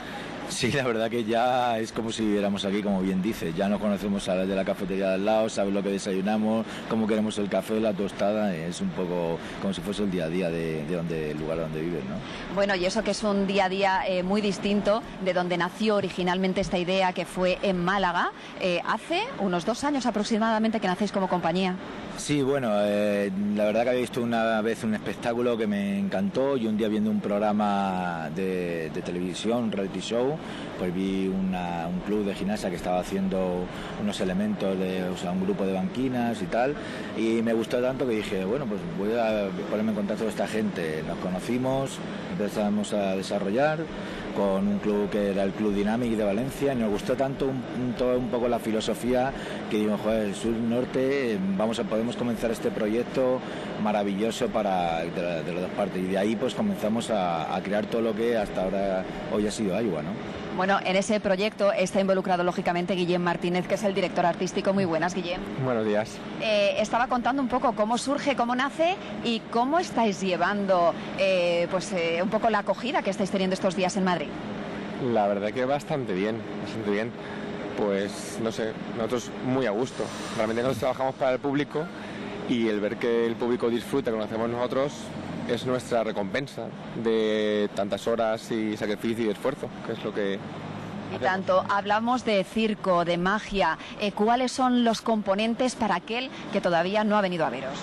Sí, la verdad que ya es como si viviéramos aquí, como bien dice. Ya nos conocemos a las de la cafetería de al lado, sabes lo que desayunamos, cómo queremos el café, la tostada. Es un poco como si fuese el día a día de, de donde, el lugar donde vives, ¿no? Bueno, y eso que es un día a día eh, muy distinto de donde nació originalmente esta idea, que fue en Málaga, eh, hace unos dos años aproximadamente que nacéis como compañía. Sí, bueno, eh, la verdad que había visto una vez un espectáculo que me encantó y un día viendo un programa de, de televisión, un reality show, pues vi una, un club de gimnasia que estaba haciendo unos elementos de, o sea, un grupo de banquinas y tal, y me gustó tanto que dije, bueno, pues voy a ponerme en contacto con esta gente. Nos conocimos, empezamos a desarrollar con un club que era el Club Dynamic de Valencia, y nos gustó tanto un, un, todo un poco la filosofía que dijimos, joder, el sur-norte, vamos a podemos comenzar este proyecto maravilloso para de, la, de las dos partes, y de ahí pues comenzamos a, a crear todo lo que hasta ahora hoy ha sido Ayua, ¿no? Bueno, en ese proyecto está involucrado lógicamente Guillem Martínez, que es el director artístico. Muy buenas, Guillem. Buenos días. Eh, estaba contando un poco cómo surge, cómo nace y cómo estáis llevando eh, pues eh, un poco la acogida que estáis teniendo estos días en Madrid. La verdad que bastante bien, bastante bien. Pues no sé, nosotros muy a gusto. Realmente nosotros trabajamos para el público y el ver que el público disfruta como lo hacemos nosotros es nuestra recompensa de tantas horas y sacrificio y esfuerzo, que es lo que... Y tanto, hablamos de circo, de magia. Eh, ¿Cuáles son los componentes para aquel que todavía no ha venido a veros?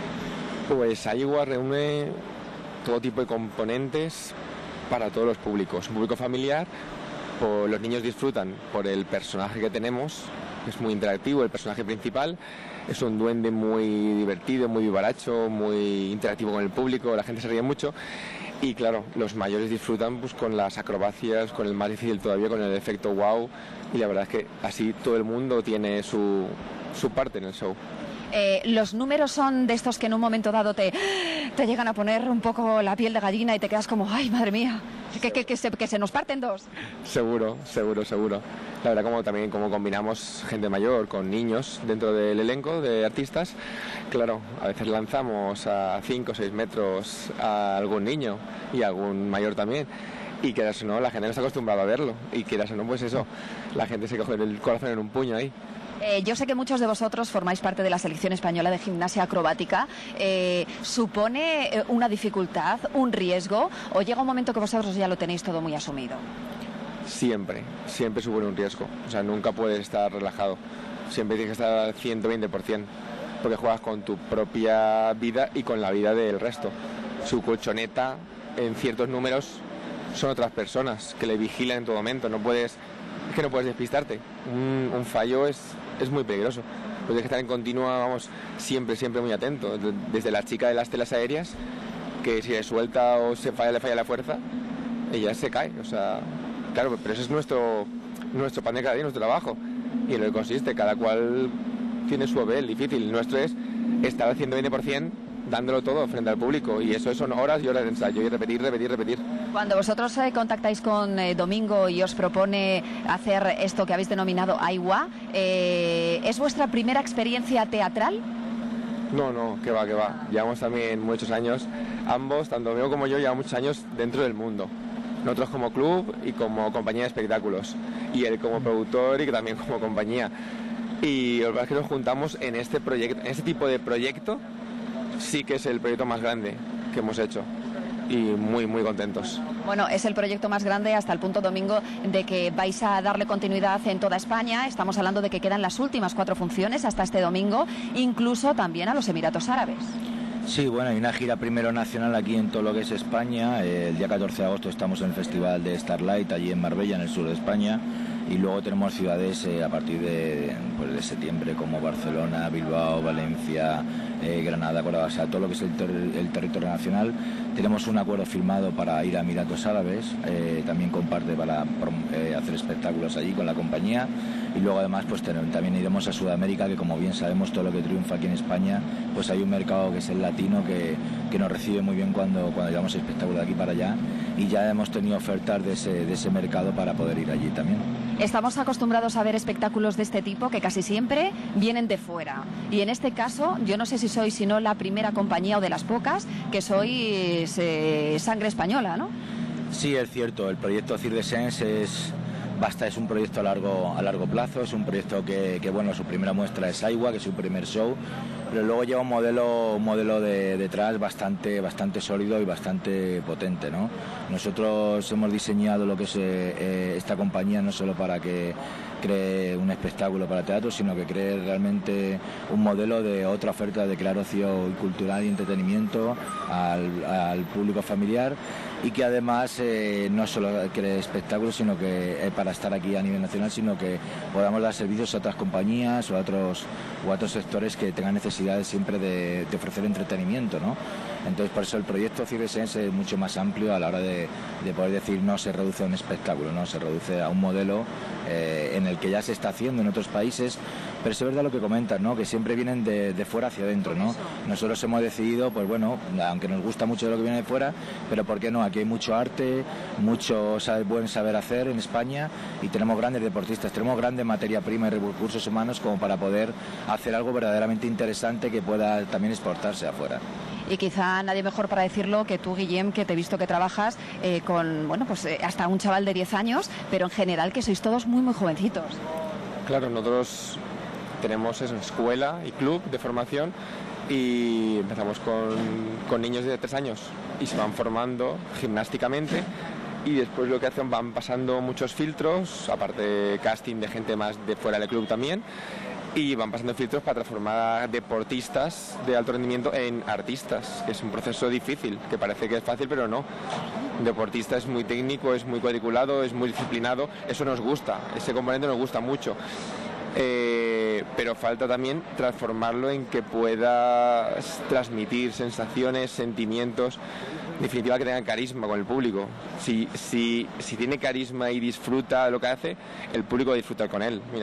Pues Ayua reúne todo tipo de componentes para todos los públicos. Un público familiar, pues los niños disfrutan por el personaje que tenemos, que es muy interactivo, el personaje principal. Es un duende muy divertido, muy vivaracho, muy interactivo con el público, la gente se ríe mucho. Y claro, los mayores disfrutan pues con las acrobacias, con el más difícil todavía, con el efecto wow. Y la verdad es que así todo el mundo tiene su, su parte en el show. Eh, los números son de estos que en un momento dado te, te llegan a poner un poco la piel de gallina y te quedas como, ay, madre mía, que, que, que, se, que se nos parten dos. Seguro, seguro, seguro. La verdad, como también como combinamos gente mayor con niños dentro del elenco de artistas, claro, a veces lanzamos a cinco o seis metros a algún niño y a algún mayor también. Y quieras o no, la gente no está acostumbrada a verlo. Y quieras o no, pues eso, la gente se coge el corazón en un puño ahí. Eh, yo sé que muchos de vosotros formáis parte de la selección española de gimnasia acrobática. Eh, ¿Supone una dificultad, un riesgo, o llega un momento que vosotros ya lo tenéis todo muy asumido? Siempre, siempre supone un riesgo. O sea, nunca puedes estar relajado. Siempre tienes que estar al ciento veinte por ciento, porque juegas con tu propia vida y con la vida del resto. Su colchoneta, en ciertos números, son otras personas que le vigilan en todo momento. No puedes, es que no puedes despistarte. Un, un fallo es, es muy peligroso. Pues tienes que estar en continua, vamos, siempre, siempre muy atento. Desde la chica de las telas aéreas, que si le suelta o se falla, le falla la fuerza, ella se cae. O sea, claro, pero ese es nuestro, nuestro pan de cada día, nuestro trabajo. Y en lo que consiste, cada cual tiene su papel difícil. Nuestro es estar al ciento veinte por ciento dándolo todo frente al público, y eso son horas y horas de ensayo y repetir, repetir, repetir. Cuando vosotros eh, contactáis con eh, Domingo y os propone hacer esto que habéis denominado Ayua, eh, ¿es vuestra primera experiencia teatral? No, no, que va, que va. Llevamos también muchos años, ambos, tanto Domingo como yo, llevamos muchos años dentro del mundo. Nosotros como club y como compañía de espectáculos, y él como productor y también como compañía. Y lo que es que nos juntamos en este proyecto, en este tipo de proyecto. Sí que es el proyecto más grande que hemos hecho y muy, muy contentos. Bueno, es el proyecto más grande hasta el punto, Domingo, de que vais a darle continuidad en toda España. Estamos hablando de que quedan las últimas cuatro funciones hasta este domingo, incluso también a los Emiratos Árabes. Sí, bueno, hay una gira primero nacional aquí en todo lo que es España. El día catorce de agosto estamos en el Festival de Starlight, allí en Marbella, en el sur de España. Y luego tenemos ciudades eh, a partir de, pues, de septiembre como Barcelona, Bilbao, Valencia, eh, Granada, Córdoba, o sea, todo lo que es el, ter el territorio nacional. Tenemos un acuerdo firmado para ir a Emiratos Árabes, eh, también comparte para eh, hacer espectáculos allí con la compañía. Y luego además pues también iremos a Sudamérica, que como bien sabemos todo lo que triunfa aquí en España, pues hay un mercado que es el latino que, que nos recibe muy bien cuando, cuando llevamos espectáculos de aquí para allá, y ya hemos tenido ofertas de ese, de ese mercado para poder ir allí también. Estamos acostumbrados a ver espectáculos de este tipo que casi siempre vienen de fuera, y en este caso yo no sé si sois sino la primera compañía o de las pocas que sois eh, sangre española, ¿no? Sí, es cierto, el proyecto Cirque-Sense es, basta, es un proyecto a largo, a largo plazo, es un proyecto que, que, bueno, su primera muestra es Aiwa, que es su primer show, pero luego lleva un modelo, un modelo de, detrás bastante, bastante sólido y bastante potente, ¿no? Nosotros hemos diseñado lo que es eh, esta compañía no solo para que cree un espectáculo para teatro, sino que cree realmente un modelo de otra oferta de crear ocio cultural y entretenimiento al, al público familiar, y que además eh, no solo cree espectáculos, sino que eh, para estar aquí a nivel nacional, sino que podamos dar servicios a otras compañías o a otros, o a otros sectores que tengan necesidades siempre de, de ofrecer entretenimiento, ¿no? Entonces, por eso el proyecto Cirque-Sense es mucho más amplio a la hora de, de poder decir no se reduce a un espectáculo, no se reduce a un modelo eh, en el que ya se está haciendo en otros países, pero es verdad lo que comentas, ¿no? Que siempre vienen de, de fuera hacia adentro, ¿no? Nosotros hemos decidido, pues bueno, aunque nos gusta mucho de lo que viene de fuera, pero ¿por qué no? Aquí hay mucho arte, mucho saber, buen saber hacer en España, y tenemos grandes deportistas, tenemos grande materia prima y recursos humanos como para poder hacer algo verdaderamente interesante que pueda también exportarse afuera. Y quizá nadie mejor para decirlo que tú, Guillem, que te he visto que trabajas eh, con, bueno, pues eh, hasta un chaval de diez años, pero en general que sois todos muy, muy jovencitos. Claro, nosotros tenemos eso, escuela y club de formación, y empezamos con, con niños de tres años y se van formando gimnásticamente, y después lo que hacen, van pasando muchos filtros, aparte de casting de gente más de fuera del club también, y van pasando filtros para transformar a deportistas de alto rendimiento en artistas, que es un proceso difícil, que parece que es fácil, pero no. Un deportista es muy técnico, es muy cuadriculado, es muy disciplinado, eso nos gusta, ese componente nos gusta mucho. Eh, pero falta también transformarlo en que pueda transmitir sensaciones, sentimientos, en definitiva que tengan carisma con el público. Si, si, si tiene carisma y disfruta de lo que hace, el público va a disfrutar con él. Mira.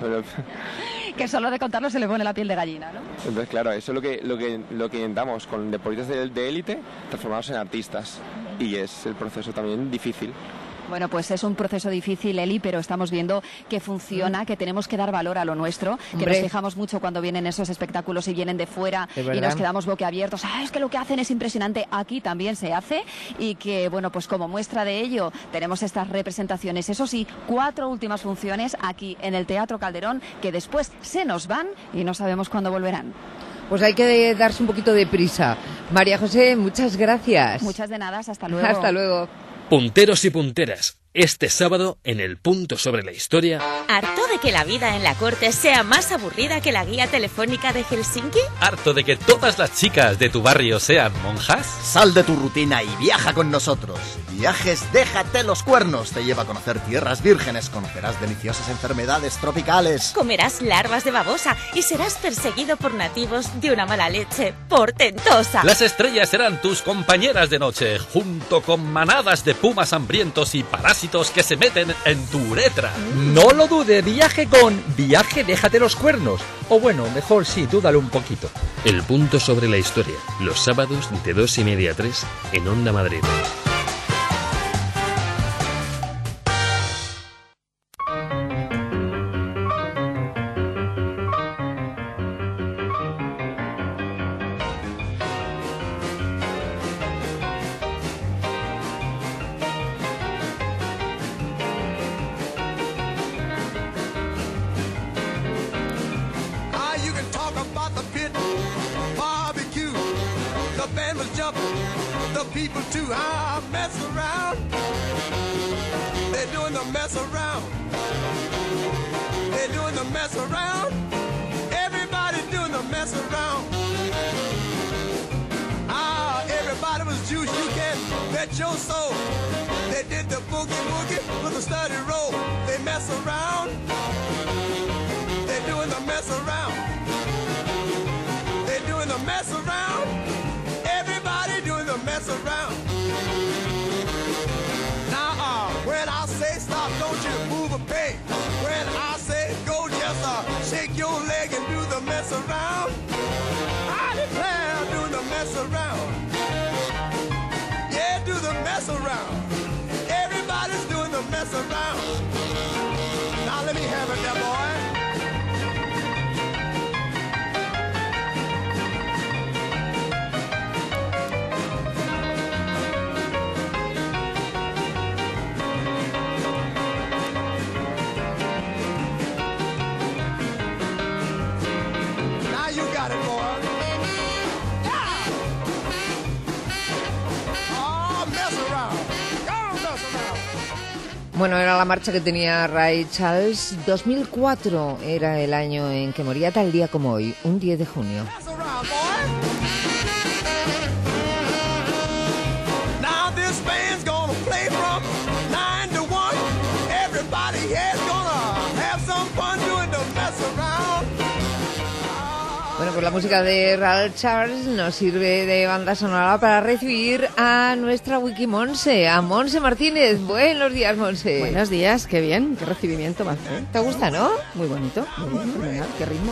Que solo de contarlo se le pone la piel de gallina, ¿no? Entonces, claro, eso es lo que, lo que, lo que intentamos con deportistas de, de élite, transformarlos en artistas. Y es el proceso también difícil. Bueno, pues es un proceso difícil, Eli, pero estamos viendo que funciona, que tenemos que dar valor a lo nuestro, que Hombre. nos fijamos mucho cuando vienen esos espectáculos y vienen de fuera y nos quedamos boquiabiertos. Ah, es que lo que hacen es impresionante. Aquí también se hace, y que, bueno, pues como muestra de ello tenemos estas representaciones. Eso sí, cuatro últimas funciones aquí en el Teatro Calderón, que después se nos van y no sabemos cuándo volverán. Pues hay que darse un poquito de prisa. María José, muchas gracias. Muchas de nada, hasta luego. Hasta luego. Punteros y punteras, este sábado en el Punto sobre la Historia. ¿Harto de que la vida en la corte sea más aburrida que la guía telefónica de Helsinki? ¿Harto de que todas las chicas de tu barrio sean monjas? Sal de tu rutina y viaja con nosotros. Viajes Déjate los Cuernos te lleva a conocer tierras vírgenes, conocerás deliciosas enfermedades tropicales. Comerás larvas de babosa y serás perseguido por nativos de una mala leche portentosa. Las estrellas serán tus compañeras de noche, junto con manadas de pumas hambrientos y parásitos que se meten en tu uretra. No lo dude, viaje con Viaje Déjate los Cuernos. O bueno, mejor sí, dúdalo un poquito. El Punto sobre la Historia, los sábados de dos y media a tres en Onda Madrid. Bueno, era la marcha que tenía Ray Charles. dos mil cuatro era el año en que moría, tal día como hoy, un diez de junio. Bueno, pues la música de Ray Charles nos sirve de banda sonora para recibir a nuestra Wikimonse, a Monse Martínez. Buenos días, Monse. Buenos días, qué bien, qué recibimiento más. ¿Eh? ¿Te gusta, no? Muy bonito, muy bien, fenomenal, qué ritmo.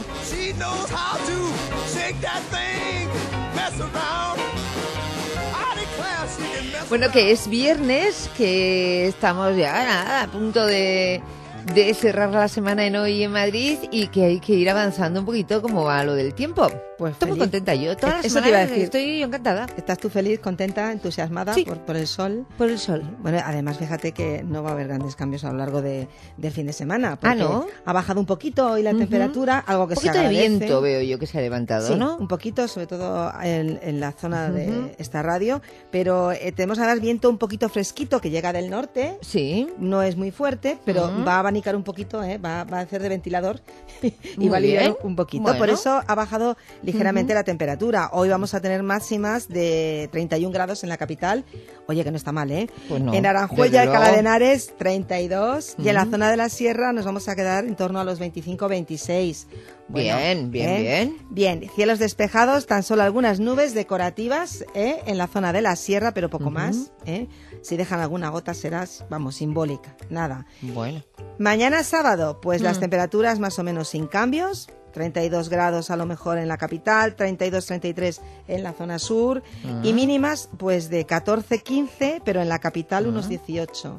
Bueno, que es viernes, que estamos ya nada, a punto de... de cerrar la semana en Hoy en Madrid y que hay que ir avanzando un poquito como va lo del tiempo. Pues estoy muy contenta yo. Toda la Eso semana te iba a decir. Estoy encantada. ¿Estás tú feliz, contenta, entusiasmada sí. por, por el sol? Por el sol. Bueno, además fíjate que no va a haber grandes cambios a lo largo de, del fin de semana. Ah, ¿no? Ha bajado un poquito hoy la uh-huh. temperatura, algo que un se agradece. Un poquito de viento veo yo que se ha levantado, sí, ¿no? un poquito, sobre todo en, en la zona uh-huh. de esta radio. Pero eh, tenemos ahora el viento un poquito fresquito que llega del norte. Sí. No es muy fuerte, pero uh-huh. va a abanicar un poquito, ¿eh? va, va a hacer de ventilador y va a aliviar un poquito. Bueno. Por eso ha bajado ligeramente uh-huh. la temperatura. Hoy vamos a tener máximas de treinta y un grados en la capital. Oye, que no está mal, ¿eh? Pues no, en Aranjuez y Alcalá de Henares, treinta y dos. Uh-huh. Y en la zona de la sierra nos vamos a quedar en torno a los veinticinco veintiséis. Bueno, bien, bien, ¿eh? bien. Bien, cielos despejados, tan solo algunas nubes decorativas ¿eh? en la zona de la sierra, pero poco uh-huh. más. ¿eh? Si dejan alguna gota serás, vamos, simbólica. Nada. Bueno. Mañana sábado, pues uh-huh. las temperaturas más o menos sin cambios. treinta y dos grados a lo mejor en la capital, treinta y dos, treinta y tres en la zona sur uh-huh. y mínimas pues de catorce, quince, pero en la capital uh-huh. unos dieciocho.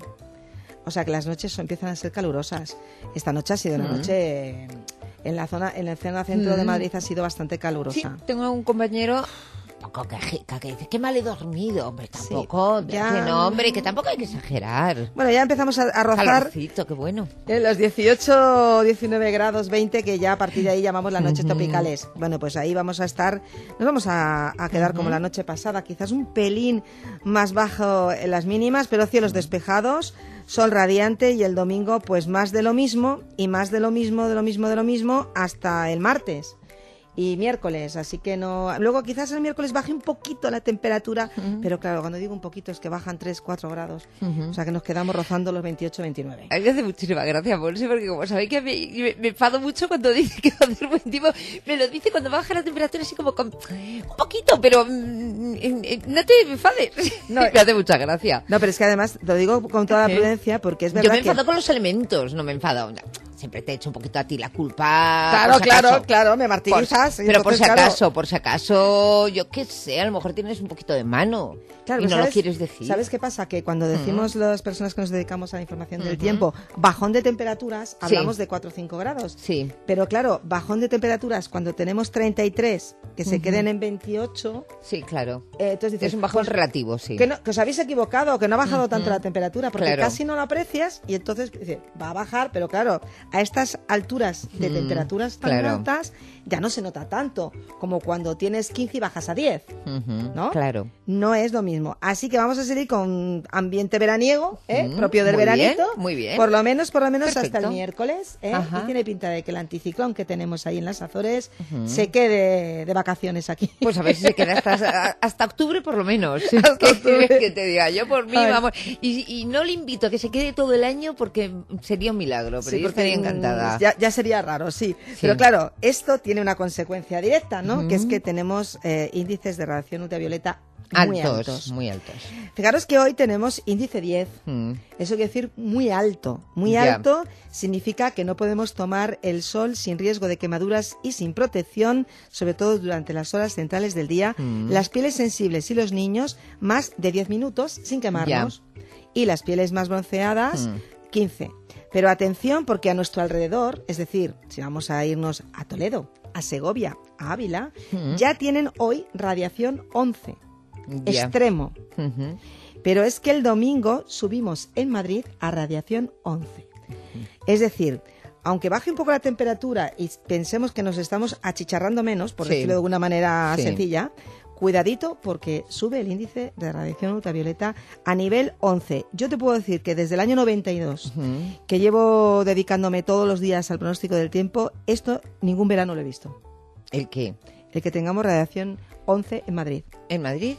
O sea que las noches empiezan a ser calurosas. Esta noche ha sido una uh-huh. noche en la zona, en la zona centro uh-huh. de Madrid ha sido bastante calurosa. Sí, tengo un compañero poco quejica que dice que mal he dormido, hombre, tampoco, sí, ya... que no, hombre, que tampoco hay que exagerar. Bueno, ya empezamos a, a rozar calorcito, qué bueno. En los dieciocho, diecinueve grados, veinte, que ya a partir de ahí llamamos las noches uh-huh. tropicales. Bueno, pues ahí vamos a estar, nos vamos a, a quedar uh-huh. como la noche pasada, quizás un pelín más bajo en las mínimas, pero cielos despejados, sol radiante y el domingo pues más de lo mismo y más de lo mismo, de lo mismo, de lo mismo hasta el martes. Y miércoles, así que no... Luego quizás el miércoles baje un poquito la temperatura, uh-huh. pero claro, cuando digo un poquito es que bajan tres, cuatro grados. Uh-huh. O sea que nos quedamos rozando los veintiocho, veintinueve. A mí me hace muchísima gracia, Monse, porque como sabéis que me, me, me enfado mucho cuando dice que va a hacer buen tiempo, me lo dice cuando baja la temperatura así como con un poquito, pero mm, no te enfades. No, me hace mucha gracia. No, pero es que además lo digo con toda la prudencia porque es verdad que... Yo me enfado que... con los elementos, no me enfado... Siempre te he hecho un poquito a ti la culpa. Claro, claro, claro, me martirizas. Por, pero por si acaso, claro. por si acaso, yo qué sé, a lo mejor tienes un poquito de mano claro, y no sabes, lo quieres decir. ¿Sabes qué pasa? Que cuando decimos uh-huh. las personas que nos dedicamos a la información uh-huh. del tiempo, bajón de temperaturas, hablamos sí. de cuatro o cinco grados. Sí. Pero claro, bajón de temperaturas cuando tenemos treinta y tres, que se uh-huh. queden en veintiocho. Sí, claro. Eh, entonces dices, es un bajón pues, relativo, sí. Que, no, que os habéis equivocado, que no ha bajado uh-huh. tanto la temperatura, porque claro. casi no lo aprecias y entonces dice, va a bajar, pero claro, a estas alturas de temperaturas tan claro. altas ya no se nota tanto como cuando tienes quince y bajas a diez, uh-huh, ¿no? Claro. No es lo mismo. Así que vamos a seguir con ambiente veraniego, ¿eh? Mm, propio del muy veranito. Bien, muy bien. Por lo menos, por lo menos Perfecto. hasta el miércoles, ¿eh? Ajá. Y tiene pinta de que el anticiclón que tenemos ahí en las Azores uh-huh. se quede de vacaciones aquí. Pues a ver si se queda hasta, hasta octubre por lo menos. Hasta que, octubre. Que te diga, yo por mí, Ay. vamos. Y, y no le invito a que se quede todo el año porque sería un milagro, pero sí, yo estaría encantada. Ya, ya sería raro, sí. sí. Pero claro, esto tiene una consecuencia directa, ¿no? Uh-huh. Que es que tenemos eh, índices de radiación ultravioleta muy altos, altos. Muy altos. Fijaros que hoy tenemos índice diez. Mm. Eso quiere decir muy alto. Muy ya. alto significa que no podemos tomar el sol sin riesgo de quemaduras y sin protección, sobre todo durante las horas centrales del día. Mm. Las pieles sensibles y los niños, más de diez minutos sin quemarnos. Ya. Y las pieles más bronceadas, mm. quince. Pero atención, porque a nuestro alrededor, es decir, si vamos a irnos a Toledo, a Segovia, a Ávila, mm. ya tienen hoy radiación once. Yeah. Extremo. Uh-huh. Pero es que el domingo subimos en Madrid a radiación once. Uh-huh. Es decir, aunque baje un poco la temperatura y pensemos que nos estamos achicharrando menos, por sí. decirlo de alguna manera sí. sencilla, cuidadito porque sube el índice de radiación ultravioleta a nivel once. Yo te puedo decir que desde el año noventa y dos, uh-huh. que llevo dedicándome todos los días al pronóstico del tiempo, esto ningún verano lo he visto. ¿El qué? El que tengamos radiación once en Madrid. ¿En Madrid?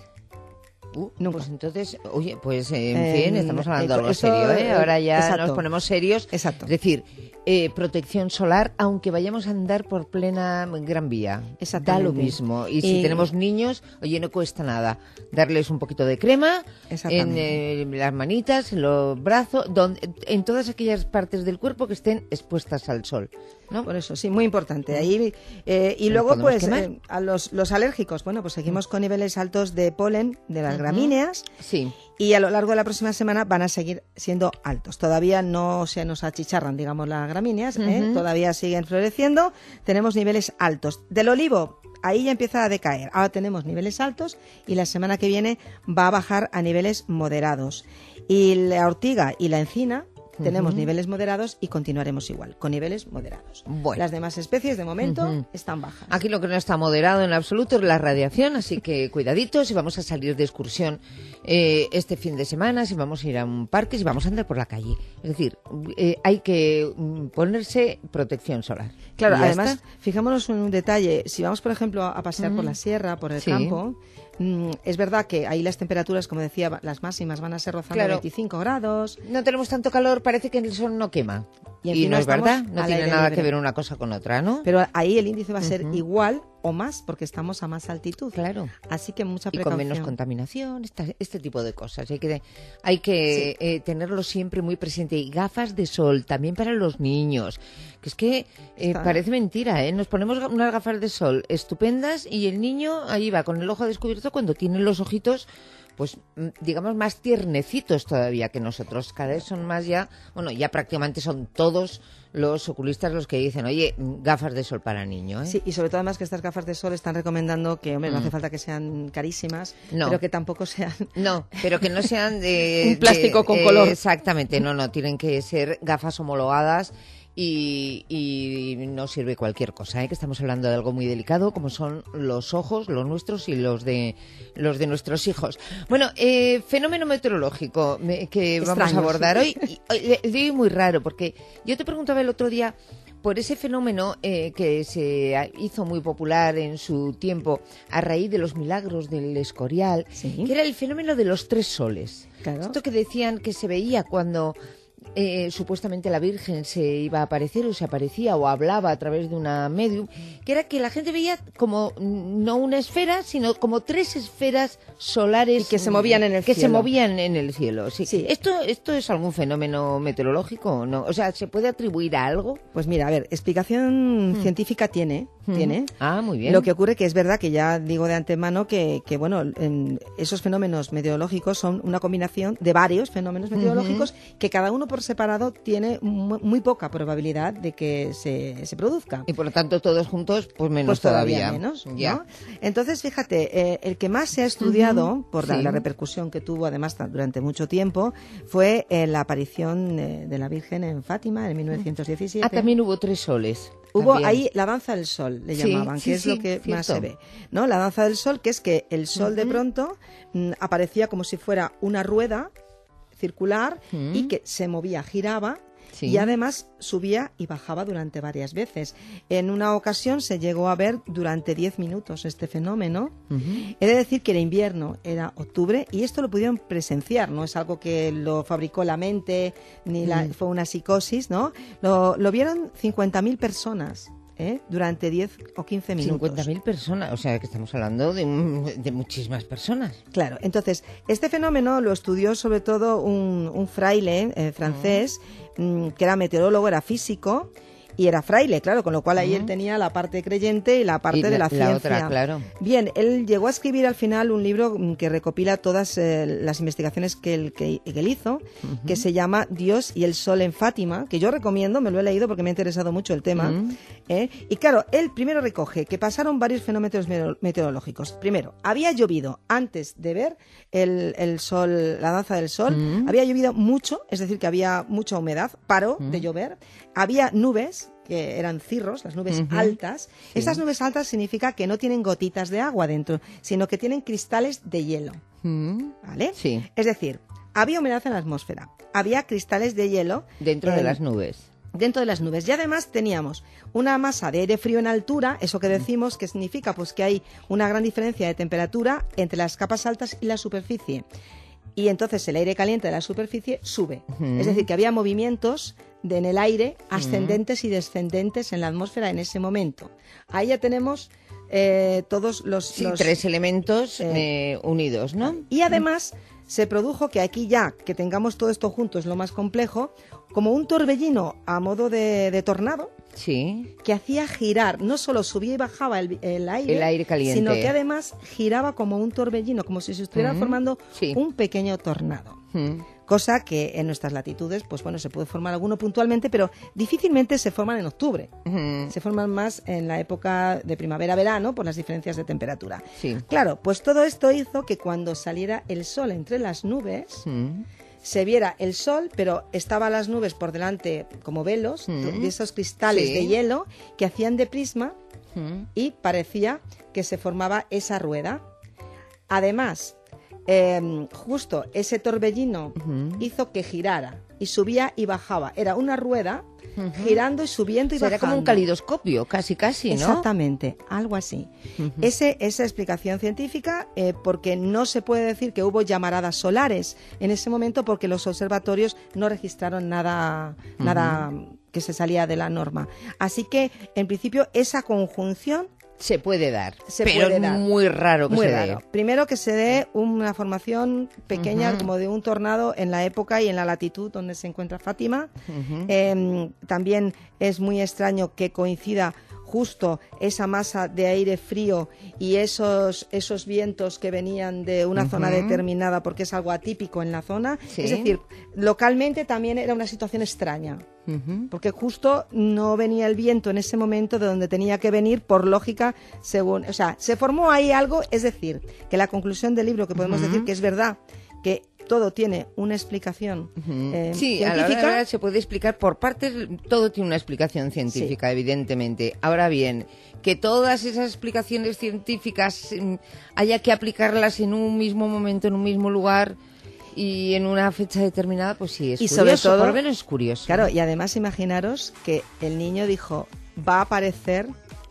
Uh, no, pues entonces, oye, pues en Eh, fin, estamos hablando de algo eso, serio, ¿eh? Ahora ya exacto. nos ponemos serios. Exacto. Es decir, eh, protección solar, aunque vayamos a andar por plena Gran Vía. Da lo mismo. Y si Y- tenemos niños, oye, no cuesta nada darles un poquito de crema en Exactamente. eh, las manitas, en los brazos, donde, en todas aquellas partes del cuerpo que estén expuestas al sol, ¿no? Por eso, sí, muy importante. Ahí eh, y ¿Nos luego, podemos pues, quemar? eh, a los, los alérgicos, bueno, pues seguimos con niveles altos de polen de las Ujú. gramíneas. Sí. Y a lo largo de la próxima semana van a seguir siendo altos. Todavía no se nos achicharran, digamos, las gramíneas, ¿eh? Ujú. Todavía siguen floreciendo. Tenemos niveles altos. Del olivo, ahí ya empieza a decaer. Ahora tenemos niveles altos y la semana que viene va a bajar a niveles moderados. Y la ortiga y la encina tenemos Ujú. niveles moderados y continuaremos igual, con niveles moderados. Bueno. Las demás especies, de momento, Ujú. están bajas. Aquí lo que no está moderado en absoluto es la radiación, así que cuidaditos, si vamos a salir de excursión eh, este fin de semana, si vamos a ir a un parque, si vamos a andar por la calle. Es decir, eh, hay que mm, ponerse protección solar. Claro, Y ya además, está. fijémonos en un detalle. Si vamos, por ejemplo, a pasear por Mm. la sierra, por el Sí. campo, mm, es verdad que ahí las temperaturas, como decía, va- las máximas van a ser rozando Claro. veinticinco grados. No tenemos tanto calor, parece que el sol no quema. Y Y, encima no es estamos verdad, no al tiene aire nada libre. que ver una cosa con otra, ¿no? Pero ahí el índice va a ser Ujú. igual o más porque estamos a más altitud. Claro. Así que mucha Y precaución. con menos contaminación, esta- este tipo de cosas. Hay que, hay que eh, tenerlo siempre muy presente. Y gafas de sol, también para los niños. Que es que eh, Está- parece mentira, ¿eh? Nos ponemos ga- unas gafas de sol estupendas y el niño ahí va con el ojo descubierto cuando tiene los ojitos, pues mm, digamos más tiernecitos todavía que nosotros. Cada vez son más ya, bueno, ya prácticamente son todos los oculistas los que dicen, oye, mm, gafas de sol para niño, ¿eh? Sí, y sobre todo además que estas gafas de sol están recomendando que, hombre, no Mm. hace falta que sean carísimas, No. pero que tampoco sean... No, pero que no sean de... Un plástico de- con eh, color. Exactamente, no, no, tienen que ser gafas homologadas y, y no sirve cualquier cosa, ¿eh? Que estamos hablando de algo muy delicado, como son los ojos, los nuestros y los de los de nuestros hijos. Bueno, eh, fenómeno meteorológico me- que vamos a Extraño, abordar sí. hoy. Y, hoy- el de hoy muy raro, porque yo te preguntaba el otro día por ese fenómeno eh, que se ha- hizo muy popular en su tiempo a raíz de los milagros del Escorial, que era el fenómeno de los tres soles. Claro. Esto que decían que se veía cuando eh, supuestamente la Virgen se iba a aparecer o se aparecía o hablaba a través de una medium, que era que la gente veía como mm, no una esfera, sino como tres esferas solares Y que se movían en el que se cielo. movían en el cielo. Sí. ¿Esto, ¿Esto es algún fenómeno meteorológico o no? O sea, ¿se puede atribuir a algo? Pues mira, a ver, explicación Mm. científica tiene, Mm. tiene. Ah, muy bien. Lo que ocurre que es verdad que ya digo de antemano que, que bueno, en esos fenómenos meteorológicos son una combinación de varios fenómenos meteorológicos que cada uno por separado tiene mu- muy poca probabilidad de que se, se produzca. Y por lo tanto todos juntos, pues menos Pues todavía, todavía. menos, Ya. ¿no? Entonces, fíjate, eh, el que más se ha estudiado, Ujú, por la, sí. la repercusión que tuvo además ta- durante mucho tiempo, fue eh, la aparición eh, de la Virgen en Fátima en mil novecientos diecisiete. Ah, también hubo tres soles. Hubo también. ahí la danza del sol, le Sí, llamaban, sí, que es sí, lo que más se cierto. ve. ¿No? La danza del sol, que es que el sol de Ujú. pronto mm, aparecía como si fuera una rueda circular Mm. y que se movía, giraba. Sí. Y además subía y bajaba durante varias veces. En una ocasión se llegó a ver durante diez minutos este fenómeno. Ujú. He de decir que era invierno, era octubre, y esto lo pudieron presenciar, no es algo que lo fabricó la mente, ni la, Mm. fue una psicosis, ¿no? Lo, lo vieron cincuenta mil personas, ¿eh? Durante diez o quince minutos. cincuenta mil personas, o sea que estamos hablando de, un- de muchísimas personas. Claro, entonces, este fenómeno lo estudió sobre todo un, un fraile eh, francés, mm, que era meteorólogo, era físico, y era fraile, claro, con lo cual ahí Ujú. él tenía la parte creyente y la parte Y de la- la la ciencia. otra, claro. Bien, él llegó a escribir al final un libro mm, que recopila todas eh, las investigaciones que él, que, que él hizo, Ujú. que se llama Dios y el Sol en Fátima, que yo recomiendo, me lo he leído porque me ha interesado mucho el tema. Mm. ¿eh? Y claro, él primero recoge que pasaron varios fenómenos mero- meteorológicos. Primero, había llovido antes de ver el, el sol, la danza del sol, Mm. había llovido mucho, es decir, que había mucha humedad, paró Mm. de llover, había nubes, que eran cirros, las nubes Ujú. altas. Sí. Estas nubes altas significa que no tienen gotitas de agua dentro, sino que tienen cristales de hielo. Mm. ¿Vale? Sí. Es decir, había humedad en la atmósfera, había cristales de hielo Dentro de en- las nubes. dentro de las nubes. Y además teníamos una masa de aire frío en altura, eso que decimos que significa pues que hay una gran diferencia de temperatura entre las capas altas y la superficie. Y entonces el aire caliente de la superficie sube. Ujú. Es decir, que había movimientos de, en el aire ascendentes y descendentes en la atmósfera en ese momento. Ahí ya tenemos eh, todos los... Sí, los- tres elementos eh, unidos, ¿no? Y además se produjo que aquí ya, que tengamos todo esto junto, es lo más complejo, como un torbellino a modo de, de tornado, sí, que hacía girar, no solo subía y bajaba el, el aire, El aire caliente. sino que además giraba como un torbellino, como si se estuviera Mm, formando sí. un pequeño tornado. Mm. Cosa que en nuestras latitudes, pues bueno, se puede formar alguno puntualmente, pero difícilmente se forman en octubre. Ujú. Se forman más en la época de primavera-verano por las diferencias de temperatura. Sí. Claro, pues todo esto hizo que cuando saliera el sol entre las nubes, Mm. se viera el sol, pero estaban las nubes por delante como velos, Mm. de esos cristales Sí. de hielo que hacían de prisma Mm. y parecía que se formaba esa rueda. Además, eh, justo ese torbellino Ujú. hizo que girara y subía y bajaba. Era una rueda Ujú. girando y subiendo y Será bajando. como un calidoscopio, casi, casi, ¿no? Exactamente, algo así. Ujú. Ese, esa explicación científica, eh, porque no se puede decir que hubo llamaradas solares en ese momento porque los observatorios no registraron nada, nada que se salía de la norma. Así que, en principio, esa conjunción se puede dar, se pero puede es dar. muy raro que Muy se raro. dé. Primero que se dé una formación pequeña Ujú. como de un tornado en la época y en la latitud donde se encuentra Fátima. Ujú. Eh, también es muy extraño que coincida justo esa masa de aire frío y esos, esos vientos que venían de una Ujú. zona determinada porque es algo atípico en la zona. Sí. Es decir, localmente también era una situación extraña. Ujú. Porque justo no venía el viento en ese momento de donde tenía que venir, por lógica, según... O sea, se formó ahí algo, es decir, que la conclusión del libro, que podemos Ujú. decir que es verdad, que todo tiene una explicación eh, Sí, a la hora de la científica. verdad se puede explicar por partes, todo tiene una explicación científica, evidentemente. Ahora bien, que todas esas explicaciones científicas mm, haya que aplicarlas en un mismo momento, en un mismo lugar y en una fecha determinada, pues sí, es Y curioso, sobre todo, por lo menos es curioso. Claro, y además imaginaros que el niño dijo, va a aparecer...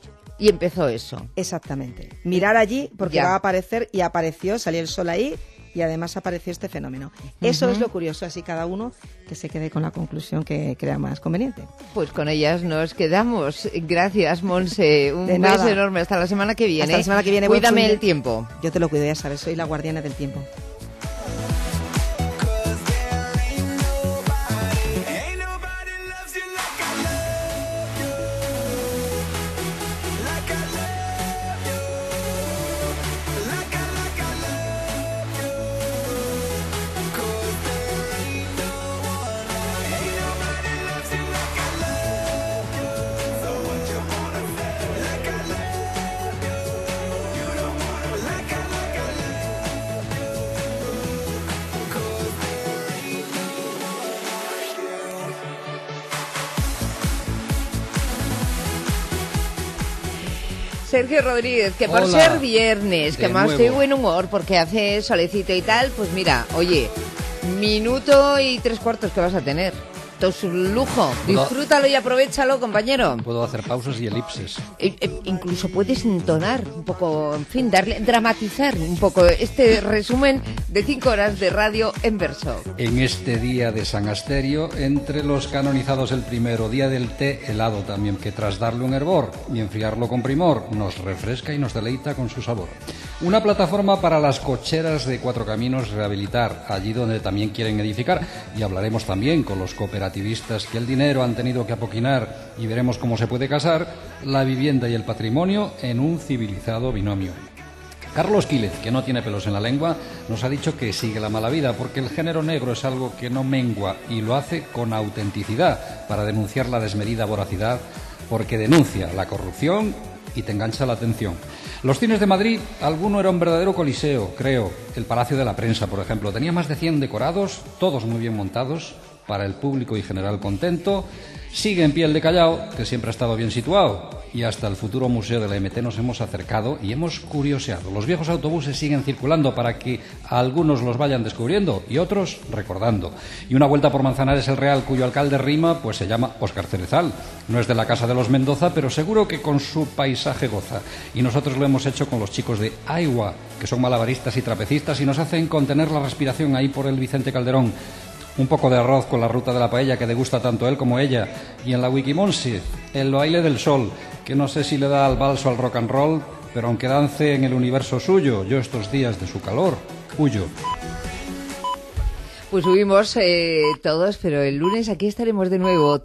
Y empezó eso. Exactamente. Mirar allí porque Ya. va a aparecer y apareció, salió el sol ahí y además apareció este fenómeno. Eso Ujú. es lo curioso, así cada uno que se quede con la conclusión que crea más conveniente. Pues con ellas nos quedamos. Gracias, Monse. Un De beso nada. enorme. Hasta la semana que viene. Hasta la semana que viene. Buen Cuídame fin de- el tiempo. Yo te lo cuido, ya sabes, soy la guardiana del tiempo. Sergio Rodríguez, que por Hola. ser viernes, que De más nuevo. estoy buen humor porque hace solecito y tal, pues mira, oye, minuto y tres cuartos que vas a tener. Esto es un lujo. Puedo- Disfrútalo y aprovechalo, compañero. Puedo hacer pausas y elipses. E- e- incluso puedes entonar un poco, en fin, darle, dramatizar un poco este resumen de cinco horas de radio en verso. En este día de San Asterio, entre los canonizados el primero, día del té helado también, que tras darle un hervor y enfriarlo con primor, nos refresca y nos deleita con su sabor. Una plataforma para las cocheras de Cuatro Caminos rehabilitar, allí donde también quieren edificar, y hablaremos también con los cooperativistas que el dinero han tenido que apoquinar y veremos cómo se puede casar la vivienda y el patrimonio en un civilizado binomio. Carlos Quílez, que no tiene pelos en la lengua, nos ha dicho que sigue la mala vida porque el género negro es algo que no mengua y lo hace con autenticidad para denunciar la desmedida voracidad, porque denuncia la corrupción y te engancha la atención. Los cines de Madrid, alguno era un verdadero coliseo, creo. El Palacio de la Prensa, por ejemplo, tenía más de cien decorados, todos muy bien montados, para el público y general contento. Sigue en pie el de Callao, que siempre ha estado bien situado, y hasta el futuro museo de la M T nos hemos acercado y hemos curioseado. Los viejos autobuses siguen circulando para que algunos los vayan descubriendo y otros recordando. Y una vuelta por Manzanares el Real, cuyo alcalde rima, pues se llama Óscar Cerezal. No es de la casa de los Mendoza, pero seguro que con su paisaje goza. Y nosotros lo hemos hecho con los chicos de Aigua, que son malabaristas y trapecistas y nos hacen contener la respiración ahí por el Vicente Calderón. Un poco de arroz con la ruta de la paella que degusta tanto él como ella. Y en la Wikimonsi, el baile del sol, que no sé si le da al vals o al rock and roll, pero aunque dance en el universo suyo, yo estos días de su calor huyo. Pues subimos eh, todos, pero el lunes aquí estaremos de nuevo.